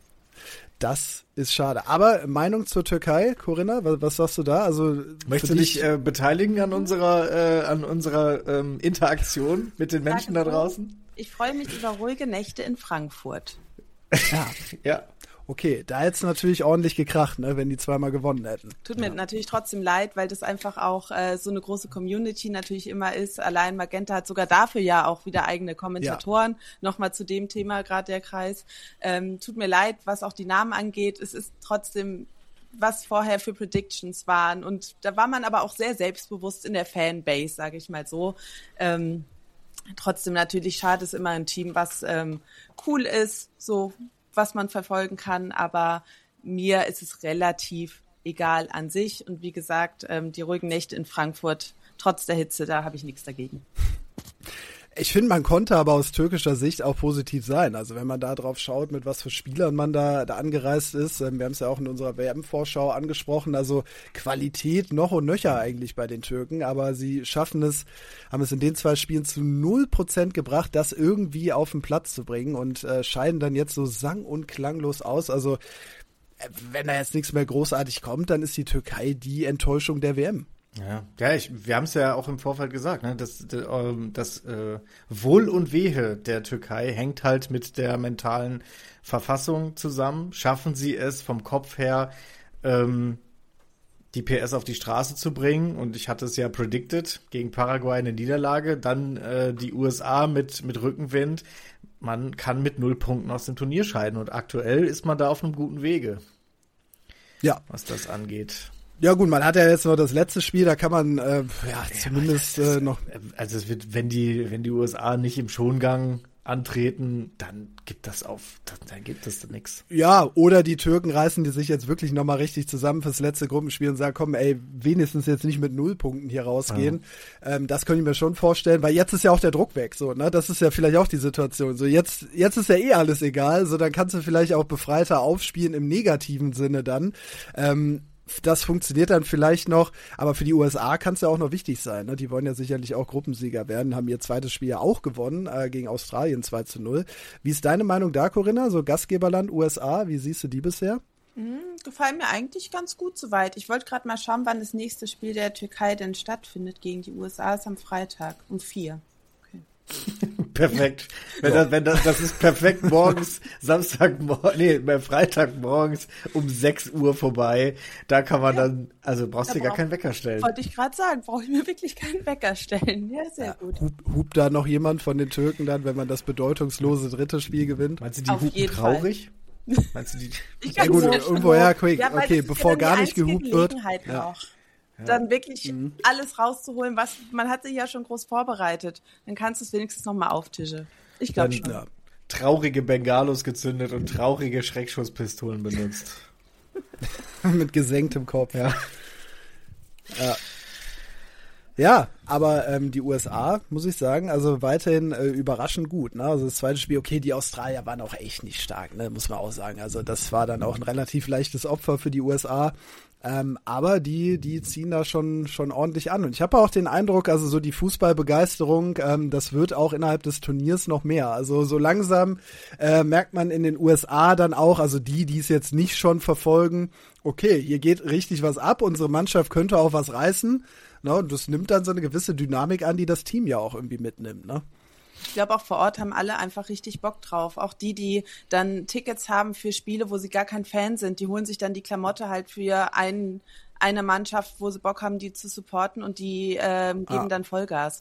das ist schade. Aber Meinung zur Türkei, Corinna, was, was sagst du da? Also Möchtest für du dich äh, beteiligen an unserer, äh, an unserer ähm, Interaktion mit den Menschen da Sag so, draußen? Ich freue mich über ruhige Nächte in Frankfurt. ja, Ja. okay, da hätte es natürlich ordentlich gekracht, ne, wenn die zweimal gewonnen hätten. Tut mir natürlich trotzdem leid, weil das einfach auch äh, so eine große Community natürlich immer ist. Allein Magenta hat sogar dafür ja auch wieder eigene Kommentatoren. Nochmal zu dem Thema, gerade der Kreis. Ähm, tut mir leid, was auch die Namen angeht. Es ist trotzdem, was vorher für Predictions waren. Und da war man aber auch sehr selbstbewusst in der Fanbase, sage ich mal so. Ähm, Trotzdem natürlich schade, ist immer ein Team, was ähm, cool ist, so was man verfolgen kann, aber mir ist es relativ egal an sich. Und wie gesagt, ähm, die ruhigen Nächte in Frankfurt, trotz der Hitze, da habe ich nichts dagegen. Ich finde, man konnte aber aus türkischer Sicht auch positiv sein. Also wenn man da drauf schaut, mit was für Spielern man da, da angereist ist. Ähm, wir haben es ja auch in unserer W M-Vorschau angesprochen. Also Qualität noch und nöcher eigentlich bei den Türken. Aber sie schaffen es, haben es in den zwei Spielen zu null Prozent gebracht, das irgendwie auf den Platz zu bringen und äh, scheiden dann jetzt so sang- und klanglos aus. Also äh, wenn da jetzt nichts mehr großartig kommt, dann ist die Türkei die Enttäuschung der W M. Ja, ja, ich, wir haben es ja auch im Vorfeld gesagt, ne, das, das, das äh, Wohl und Wehe der Türkei hängt halt mit der mentalen Verfassung zusammen. Schaffen sie es vom Kopf her, ähm, die P S auf die Straße zu bringen? Und ich hatte es ja predicted, gegen Paraguay eine Niederlage, dann äh, die U S A mit, mit Rückenwind. Man kann mit null Punkten aus dem Turnier scheiden und aktuell ist man da auf einem guten Wege, ja, was das angeht. Ja gut, man hat ja jetzt noch das letzte Spiel, da kann man äh, ja, ja zumindest das, äh, noch. Also es wird, wenn die, wenn die U S A nicht im Schongang antreten, dann gibt das auf, dann, dann gibt es da nichts. Ja, oder die Türken reißen die sich jetzt wirklich nochmal richtig zusammen fürs letzte Gruppenspiel und sagen, komm, ey, wenigstens jetzt nicht mit Nullpunkten hier rausgehen. Ja. Ähm, das könnte ich mir schon vorstellen, weil jetzt ist ja auch der Druck weg, so, ne? Das ist ja vielleicht auch die Situation. So, jetzt, jetzt ist ja eh alles egal, so, dann kannst du vielleicht auch befreiter aufspielen im negativen Sinne dann. Ähm, Das funktioniert dann vielleicht noch, aber für die U S A kann es ja auch noch wichtig sein. Ne? Die wollen ja sicherlich auch Gruppensieger werden, haben ihr zweites Spiel ja auch gewonnen, äh, gegen Australien zwei zu null. Wie ist deine Meinung da, Corinna? So Gastgeberland U S A, wie siehst du die bisher? Mhm, gefallen mir eigentlich ganz gut soweit. Ich wollte gerade mal schauen, wann das nächste Spiel der Türkei denn stattfindet gegen die U S A. Ist am Freitag um vier. Perfekt. Wenn das, wenn das, das ist perfekt morgens, Samstagmorgen, nee, Freitagmorgens um sechs Uhr vorbei. Da kann man ja. dann, also brauchst du dir gar keinen Wecker stellen. Wollte ich gerade sagen, brauche ich mir wirklich keinen Wecker stellen. Ja, sehr ja, gut. Hub, hupt da noch jemand von den Türken dann, wenn man das bedeutungslose dritte Spiel gewinnt? Meinst du, die Auf hupen traurig? Fall. Meinst du die? Ich ja gut, irgendwo, ja, quick. Ja, okay, bevor ja gar nicht gehupt wird. Ja. Ja. Dann wirklich mhm. alles rauszuholen, was man hat sich ja schon groß vorbereitet. Dann kannst du es wenigstens nochmal auftischen. Ich glaube schon. Ja, traurige Bengalos gezündet und traurige Schreckschusspistolen benutzt. Mit gesenktem Kopf. Ja. Ja. Ja, aber ähm, die U S A, muss ich sagen, also weiterhin äh, überraschend gut. Ne? Also das zweite Spiel, okay, die Australier waren auch echt nicht stark, ne? Muss man auch sagen. Also das war dann auch ein relativ leichtes Opfer für die U S A. Ähm, aber die, die ziehen da schon, schon ordentlich an. Und ich habe auch den Eindruck, also so die Fußballbegeisterung, ähm, das wird auch innerhalb des Turniers noch mehr. Also so langsam äh, merkt man in den U S A dann auch, also die, die es jetzt nicht schon verfolgen, okay, hier geht richtig was ab, unsere Mannschaft könnte auch was reißen. Ne? Und das nimmt dann so eine gewisse Dynamik an, die das Team ja auch irgendwie mitnimmt, ne? Ich glaube, auch vor Ort haben alle einfach richtig Bock drauf. Auch die, die dann Tickets haben für Spiele, wo sie gar kein Fan sind, die holen sich dann die Klamotte halt für ein, eine Mannschaft, wo sie Bock haben, die zu supporten und die ähm, geben ah. dann Vollgas.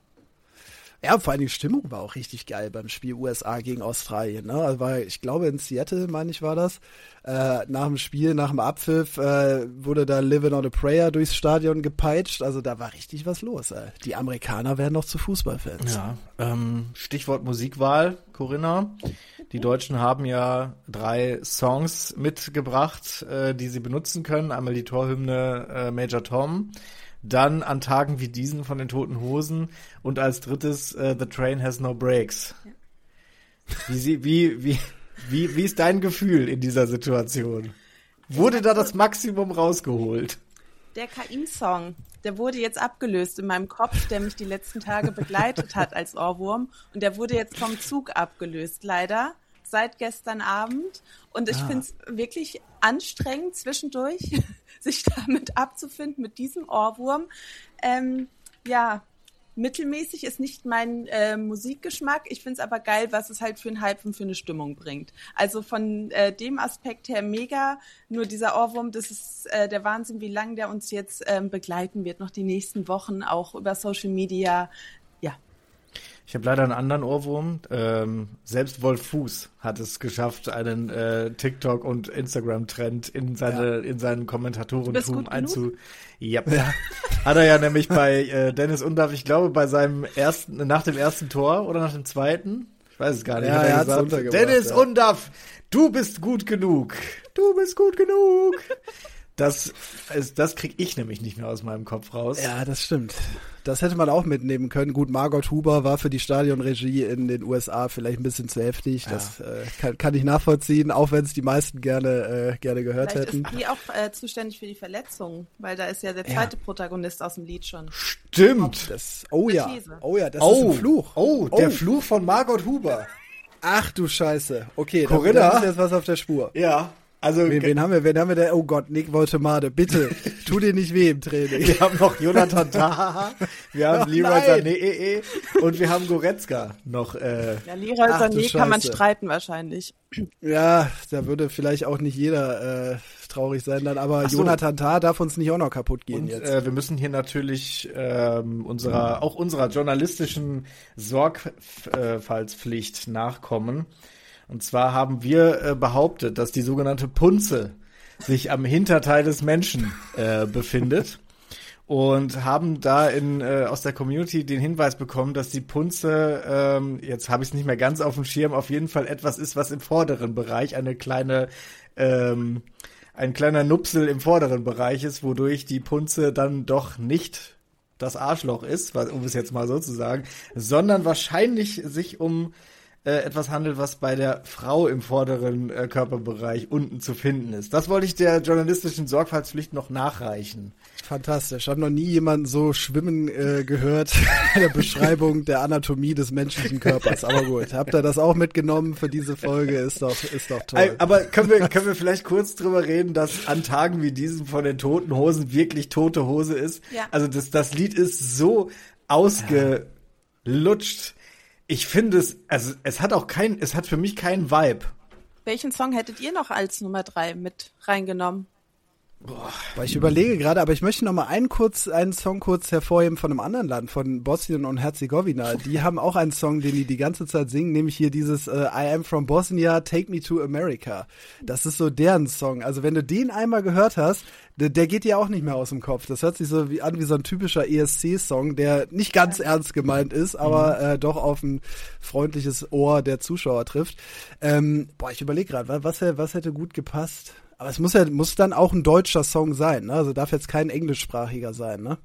Ja, vor allem die Stimmung war auch richtig geil beim Spiel U S A gegen Australien. Ne? Also war, ich glaube, in Seattle, meine ich, war das. Äh, nach dem Spiel, nach dem Abpfiff, äh, wurde da Living on a Prayer durchs Stadion gepeitscht. Also da war richtig was los. Ey. Die Amerikaner werden noch zu Fußballfans. Ja, ähm, Stichwort Musikwahl, Corinna. Die Deutschen haben ja drei Songs mitgebracht, äh, die sie benutzen können. Einmal die Torhymne äh, Major Tom. Dann an Tagen wie diesen von den Toten Hosen und als drittes uh, The Train Has No Brakes. Ja. Wie, wie, wie, wie, wie ist dein Gefühl in dieser Situation? Wurde da das Maximum rausgeholt? Der K I-Song, der wurde jetzt abgelöst in meinem Kopf, der mich die letzten Tage begleitet hat als Ohrwurm. Und der wurde jetzt vom Zug abgelöst, leider, seit gestern Abend. Und ich ah. finde es wirklich anstrengend zwischendurch, sich damit abzufinden, mit diesem Ohrwurm. Ähm, ja, mittelmäßig ist nicht mein äh, Musikgeschmack. Ich finde es aber geil, was es halt für einen Hype und für eine Stimmung bringt. Also von äh, dem Aspekt her mega. Nur dieser Ohrwurm, das ist äh, der Wahnsinn, wie lange der uns jetzt ähm, begleiten wird, noch die nächsten Wochen, auch über Social Media. Ja. Ich habe leider einen anderen Ohrwurm. Ähm, selbst Wolf Fuß hat es geschafft, einen äh, TikTok- und Instagram-Trend in seine in seinen Kommentatorentum einzu... Yep. Ja. Hat er ja nämlich bei äh, Dennis Undaff, ich glaube, bei seinem ersten, nach dem ersten Tor oder nach dem zweiten, ich weiß es gar nicht, ja, hat er, er gesagt, Dennis ja. Undaff, du bist gut genug. Du bist gut genug. Das, ist, das krieg ich nämlich nicht mehr aus meinem Kopf raus. Ja, das stimmt. Das hätte man auch mitnehmen können. Gut, Margot Huber war für die Stadionregie in den U S A vielleicht ein bisschen zu heftig. Ja. Das äh, kann, kann ich nachvollziehen, auch wenn es die meisten gerne äh, gerne gehört vielleicht hätten. Ist die auch äh, zuständig für die Verletzungen, weil da ist ja der zweite ja. Protagonist aus dem Lied schon. Stimmt. Das, oh ja, oh ja, das oh. ist ein Fluch. Oh, der oh. Fluch von Margot Huber. Ach du Scheiße. Okay, Corinna, da, da ist jetzt was auf der Spur. Ja. Also, wen, wen haben wir, wen haben wir da? Oh Gott, Nick Woltemade, bitte, tu dir nicht weh im Training. Wir haben noch Jonathan Tah, wir haben oh, Leroy Sané und wir haben Goretzka noch. Äh, ja, Leroy Sané kann man streiten wahrscheinlich. Ja, da würde vielleicht auch nicht jeder äh, traurig sein dann, aber so. Jonathan Tah darf uns nicht auch noch kaputt gehen und, jetzt. Äh, wir müssen hier natürlich ähm, unserer, mhm. auch unserer journalistischen Sorgfaltspflicht nachkommen. Und zwar haben wir äh, behauptet, dass die sogenannte Punze sich am Hinterteil des Menschen äh, befindet und haben da in äh, aus der Community den Hinweis bekommen, dass die Punze, ähm, jetzt habe ich es nicht mehr ganz auf dem Schirm, auf jeden Fall etwas ist, was im vorderen Bereich eine kleine, ähm, ein kleiner Nupsel im vorderen Bereich ist, wodurch die Punze dann doch nicht das Arschloch ist, um es jetzt mal so zu sagen, sondern wahrscheinlich sich um Äh, etwas handelt, was bei der Frau im vorderen äh, Körperbereich unten zu finden ist. Das wollte ich der journalistischen Sorgfaltspflicht noch nachreichen. Fantastisch. Ich habe noch nie jemanden so schwimmen äh, gehört bei der Beschreibung der Anatomie des menschlichen Körpers. Aber gut, habt ihr das auch mitgenommen für diese Folge? Ist doch, ist doch toll. Aber können wir, können wir vielleicht kurz drüber reden, dass an Tagen wie diesen von den Toten Hosen wirklich tote Hose ist? Ja. Also das, das Lied ist so ausgelutscht. Ich finde es, also es hat auch kein, es hat für mich keinen Vibe. Welchen Song hättet ihr noch als Nummer drei mit reingenommen? Boah, ich überlege gerade, aber ich möchte noch mal einen kurz, einen Song kurz hervorheben von einem anderen Land, von Bosnien und Herzegowina. Die haben auch einen Song, den die die ganze Zeit singen, nämlich hier dieses äh, I am from Bosnia, Take Me to America. Das ist so deren Song. Also wenn du den einmal gehört hast, der, der geht dir auch nicht mehr aus dem Kopf. Das hört sich so wie an wie so ein typischer E S C-Song, der nicht ganz ja. ernst gemeint ist, aber mhm. äh, doch auf ein freundliches Ohr der Zuschauer trifft. Ähm, boah, ich überlege gerade, was, was hätte gut gepasst? Aber es muss ja muss dann auch ein deutscher Song sein, ne? Also darf jetzt kein englischsprachiger sein, ne?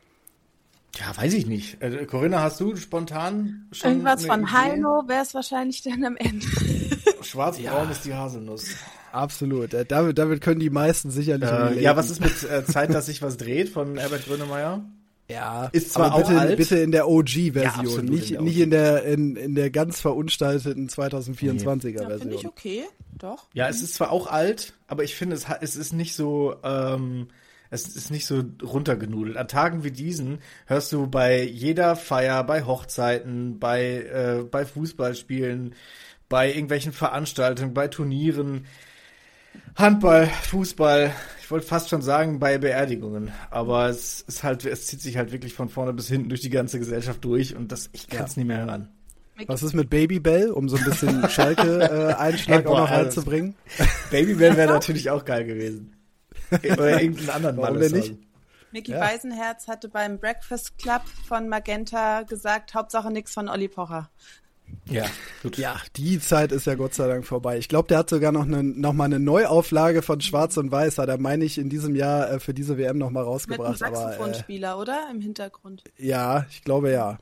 Ja, weiß ich nicht. Äh, Corinna, hast du spontan schon irgendwas von Heino wäre es wahrscheinlich dann am Ende. Schwarz-braun ja. ist die Haselnuss. Absolut. Äh, damit, damit können die meisten sicherlich äh, Ja, was ist mit äh, Zeit, dass sich was dreht von Herbert Grönemeyer? Ja, ist zwar aber bitte, auch alt. bitte in der O G-Version, ja, nicht in in nicht in der in, in der ganz verunstalteten zwanzig vierundzwanziger ja, Version. Finde ich okay, doch. Ja, es ist zwar auch alt, aber ich finde es es ist nicht so ähm, es ist nicht so runtergenudelt. An Tagen wie diesen hörst du bei jeder Feier, bei Hochzeiten, bei äh, bei Fußballspielen, bei irgendwelchen Veranstaltungen, bei Turnieren, Handball, Fußball, ich wollte fast schon sagen bei Beerdigungen, aber es ist halt, es zieht sich halt wirklich von vorne bis hinten durch die ganze Gesellschaft durch und das, ich kann es ja. nicht mehr hören. Was ist mit Babybel, um so ein bisschen Schalke-Einschlag äh, auch noch reinzubringen? Babybel wäre natürlich auch geil gewesen. Oder irgendeinen anderen Warum denn nicht? Micky ja. Beisenherz hatte beim Breakfast Club von Magenta gesagt, Hauptsache nix von Olli Pocher. Ja, gut. Ja, die Zeit ist ja Gott sei Dank vorbei. Ich glaube, der hat sogar noch, eine, noch mal eine Neuauflage von Schwarz und Weiß, hat er, meine ich, in diesem Jahr äh, für diese W M noch mal rausgebracht. Mit einem Saxophonspieler, äh, oder? Im Hintergrund. Ja, ich glaube ja.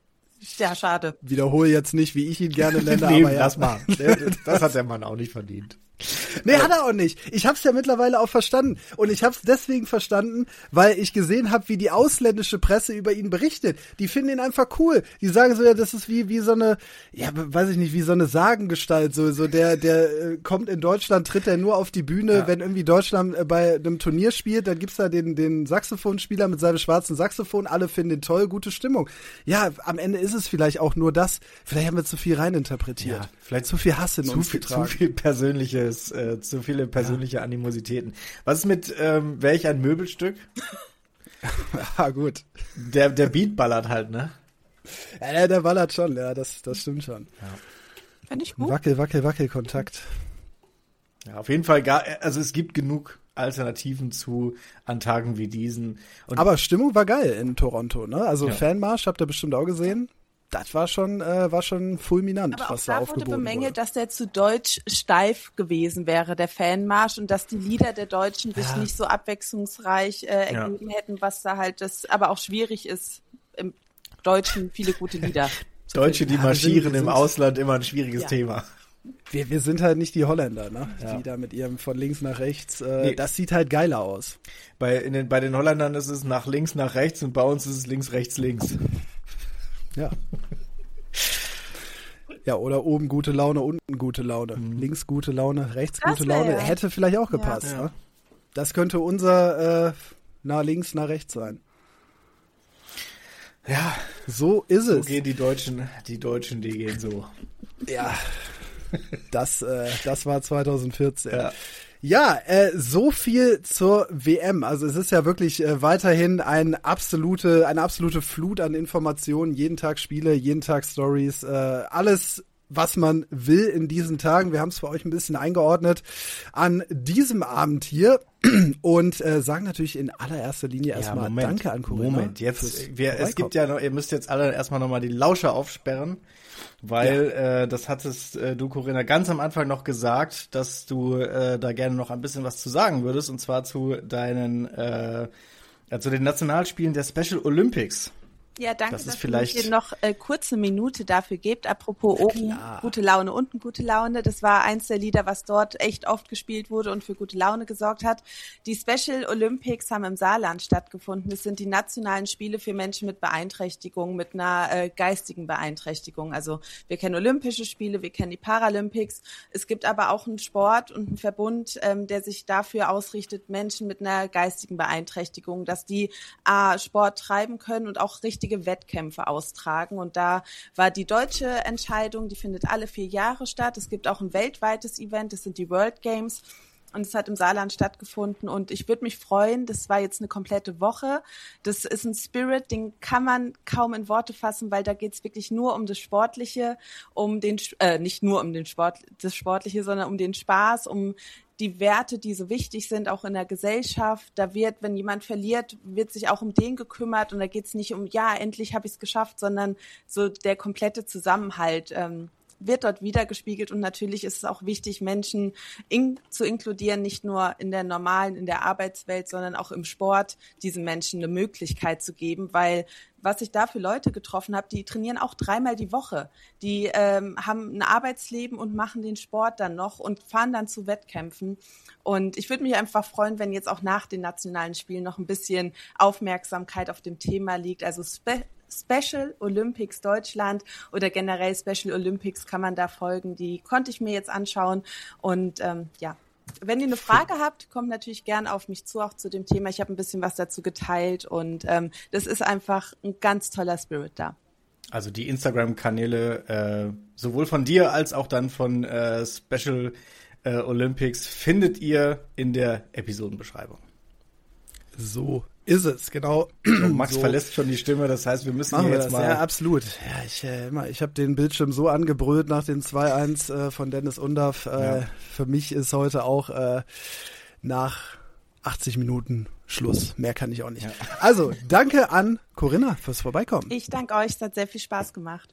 Ja, schade. Wiederhole jetzt nicht, wie ich ihn gerne nenne, nee, aber ja. Das, mal. Das hat der Mann auch nicht verdient. Nee, hat er auch nicht. Ich hab's ja mittlerweile auch verstanden. Und ich hab's deswegen verstanden, weil ich gesehen habe, wie die ausländische Presse über ihn berichtet. Die finden ihn einfach cool. Die sagen so, ja, das ist wie wie so eine, ja, weiß ich nicht, wie so eine Sagengestalt. So, so der der äh, kommt in Deutschland, tritt er nur auf die Bühne, ja. wenn irgendwie Deutschland äh, bei einem Turnier spielt, dann gibt's da den den Saxophonspieler mit seinem schwarzen Saxophon. Alle finden ihn toll, gute Stimmung. Ja, am Ende ist es vielleicht auch nur das. Vielleicht haben wir zu viel reininterpretiert. Ja, vielleicht zu viel Hass in zu uns viel, getragen. Zu viel persönliche Äh, zu viele persönliche ja. Animositäten. Was ist mit ähm, welch ein Möbelstück? Ah, gut. Der, der Beat ballert halt, ne? Ja, der, der ballert schon, ja, das, das stimmt schon. Ja. Finde ich gut. Wackel, wackel, wackel Kontakt. Ja, auf jeden Fall, gar, also es gibt genug Alternativen zu an Tagen wie diesen. Und Aber Stimmung war geil in Toronto, ne? Also Ja. Fanmarsch, habt ihr bestimmt auch gesehen. Das war schon, äh, war schon fulminant, Aber auch was da da wurde aufgeboten bemängelt, wurde. dass der zu deutsch steif gewesen wäre, der Fanmarsch, und dass die Lieder der Deutschen sich Ja. nicht so abwechslungsreich äh, Ja. ergeben hätten, was da halt das aber auch schwierig ist, im Deutschen viele gute Lieder. Deutsche, die Ja, wir sind- marschieren wir im sind- Ausland, immer ein schwieriges Ja. Thema. Wir, wir sind halt nicht die Holländer, ne? Ja. Die da mit ihrem von links nach rechts, äh, Nee. das sieht halt geiler aus. Bei, in den, bei den Holländern ist es nach links, nach rechts und bei uns ist es links, rechts, links. Ja. Ja, oder oben gute Laune, unten gute Laune. Links gute Laune, rechts Das gute wär Laune. ja- Hätte vielleicht auch gepasst. Ja. Ne? Das könnte unser äh, nach links, nach rechts sein. Ja, So ist so es. gehen die Deutschen, die Deutschen, die gehen so. Ja, das, äh, das war zwanzig vierzehn. Ja. Ja, äh, so viel zur W M. Also es ist ja wirklich äh, weiterhin ein absolute, eine absolute Flut an Informationen. Jeden Tag Spiele, jeden Tag Stories, äh, alles, was man will in diesen Tagen. Wir haben es für euch ein bisschen eingeordnet an diesem Abend hier und äh, sagen natürlich in allererster Linie erstmal Danke an Corinna. Moment, jetzt, fürs wir, es Vorbeikommen. gibt ja noch, ihr müsst jetzt alle erstmal nochmal die Lauscher aufsperren, weil äh, das hattest äh, du, Corinna, ganz am Anfang noch gesagt, dass du äh, da gerne noch ein bisschen was zu sagen würdest, und zwar zu deinen, äh, ja, zu den Nationalspielen der Special Olympics. Ja, danke, Das ist dass vielleicht- ihr mir noch äh, kurze Minute dafür gebt. Apropos oben klar. gute Laune, unten gute Laune. Das war eins der Lieder, was dort echt oft gespielt wurde und für gute Laune gesorgt hat. Die Special Olympics haben im Saarland stattgefunden. Das sind die nationalen Spiele für Menschen mit Beeinträchtigung, mit einer äh, geistigen Beeinträchtigung. Also wir kennen Olympische Spiele, wir kennen die Paralympics. Es gibt aber auch einen Sport und einen Verbund, ähm, der sich dafür ausrichtet, Menschen mit einer geistigen Beeinträchtigung, dass die A, Sport treiben können und auch richtig Wettkämpfe austragen. Und da war die deutsche Entscheidung, die findet alle vier Jahre statt. Es gibt auch ein weltweites Event, das sind die World Games. Und es hat im Saarland stattgefunden. Und ich würde mich freuen, das war jetzt eine komplette Woche. Das ist ein Spirit, den kann man kaum in Worte fassen, weil da geht es wirklich nur um das Sportliche, um den, äh, nicht nur um den Sport, das Sportliche, sondern um den Spaß, um die Werte, die so wichtig sind, auch in der Gesellschaft. Da wird, wenn jemand verliert, wird sich auch um den gekümmert, und da geht es nicht um, ja, endlich habe ich es geschafft, sondern so der komplette Zusammenhalt ähm, wird dort wiedergespiegelt. Und natürlich ist es auch wichtig, Menschen in, zu inkludieren, nicht nur in der normalen, in der Arbeitswelt, sondern auch im Sport, diesen Menschen eine Möglichkeit zu geben, weil was ich da für Leute getroffen habe, die trainieren auch dreimal die Woche. Die ähm, haben ein Arbeitsleben und machen den Sport dann noch und fahren dann zu Wettkämpfen. Und ich würde mich einfach freuen, wenn jetzt auch nach den nationalen Spielen noch ein bisschen Aufmerksamkeit auf dem Thema liegt. Also Spe- Special Olympics Deutschland oder generell Special Olympics kann man da folgen. Die konnte ich mir jetzt anschauen. Und ähm, ja, wenn ihr eine Frage habt, kommt natürlich gern auf mich zu, auch zu dem Thema. Ich habe ein bisschen was dazu geteilt, und ähm, das ist einfach ein ganz toller Spirit da. Also die Instagram-Kanäle äh, sowohl von dir als auch dann von äh, Special äh, Olympics findet ihr in der Episodenbeschreibung. So ist es, genau. Und Max so verlässt schon die Stimme, das heißt, wir müssen machen hier wir jetzt das. mal... Ja, absolut. Ja, ich, äh, immer, ich habe den Bildschirm so angebrüllt nach dem zwei eins äh, von Dennis Undaff. Äh, Ja. Für mich ist heute auch äh, nach achtzig Minuten Schluss. Mehr kann ich auch nicht. Ja. Also, danke an Corinna fürs Vorbeikommen. Ich danke euch, es hat sehr viel Spaß gemacht.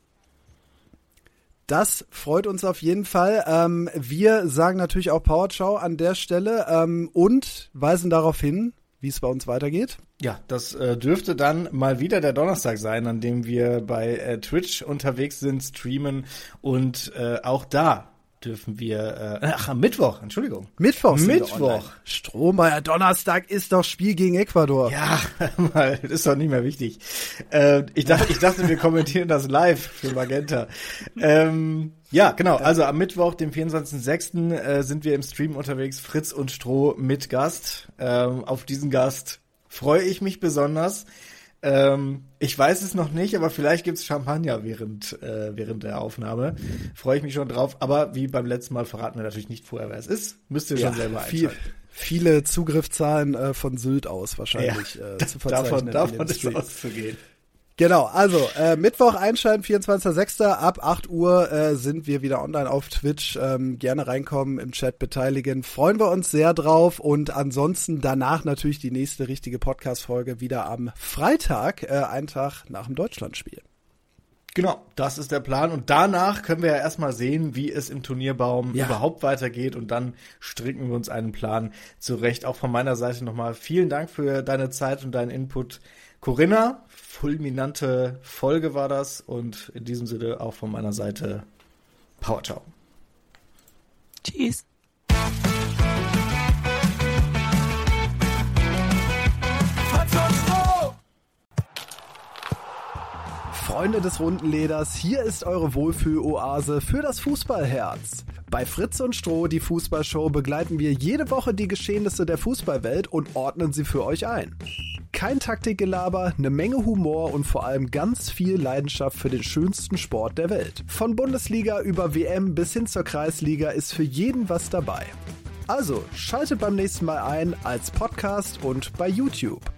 Das freut uns auf jeden Fall. Ähm, wir sagen natürlich auch Powerciao an der Stelle ähm, und weisen darauf hin, wie es bei uns weitergeht. Ja, das äh, dürfte dann mal wieder der Donnerstag sein, an dem wir bei äh, Twitch unterwegs sind, streamen, und äh, auch da dürfen wir, äh, ach, am Mittwoch, Entschuldigung. Mittwoch. sind wir Mittwoch. online. Strohmeier, Donnerstag ist doch Spiel gegen Ecuador. Ja, mal, das ist doch nicht mehr wichtig. Äh, ich dachte, ich dachte, wir kommentieren das live für Magenta. Ähm, ja, genau. Also am Mittwoch, dem vierundzwanzigsten sechsten Äh, sind wir im Stream unterwegs. Fritz und Stroh mit Gast. Ähm, auf diesen Gast freue ich mich besonders. Ähm, ich weiß es noch nicht, aber vielleicht gibt's Champagner während äh, während der Aufnahme. Freue ich mich schon drauf. Aber wie beim letzten Mal verraten wir natürlich nicht vorher, wer es ist. Müsst ihr schon selber viel, einschalten. viele Zugriffszahlen äh, von Sylt aus wahrscheinlich Ja, äh, zu verzeichnen. davon in davon dem ist Stream. auszugehen. Genau, also äh, Mittwoch einschalten, vierundzwanzigster sechster ab acht Uhr äh, sind wir wieder online auf Twitch. Ähm, gerne reinkommen, im Chat beteiligen. Freuen wir uns sehr drauf. Und ansonsten danach natürlich die nächste richtige Podcast-Folge wieder am Freitag, äh, einen Tag nach dem Deutschlandspiel. Genau, das ist der Plan. Und danach können wir ja erstmal sehen, wie es im Turnierbaum ja. überhaupt weitergeht. Und dann stricken wir uns einen Plan zurecht. Auch von meiner Seite nochmal vielen Dank für deine Zeit und deinen Input, Corinna. Fulminante Folge war das. Und in diesem Sinne auch von meiner Seite Power Ciao. Tschüss. Freunde des runden Leders, hier ist eure Wohlfühl-Oase für das Fußballherz. Bei Fritz und Stroh, die Fußballshow, begleiten wir jede Woche die Geschehnisse der Fußballwelt und ordnen sie für euch ein. Kein Taktikgelaber, eine Menge Humor und vor allem ganz viel Leidenschaft für den schönsten Sport der Welt. Von Bundesliga über W M bis hin zur Kreisliga ist für jeden was dabei. Also, schaltet beim nächsten Mal ein als Podcast und bei YouTube.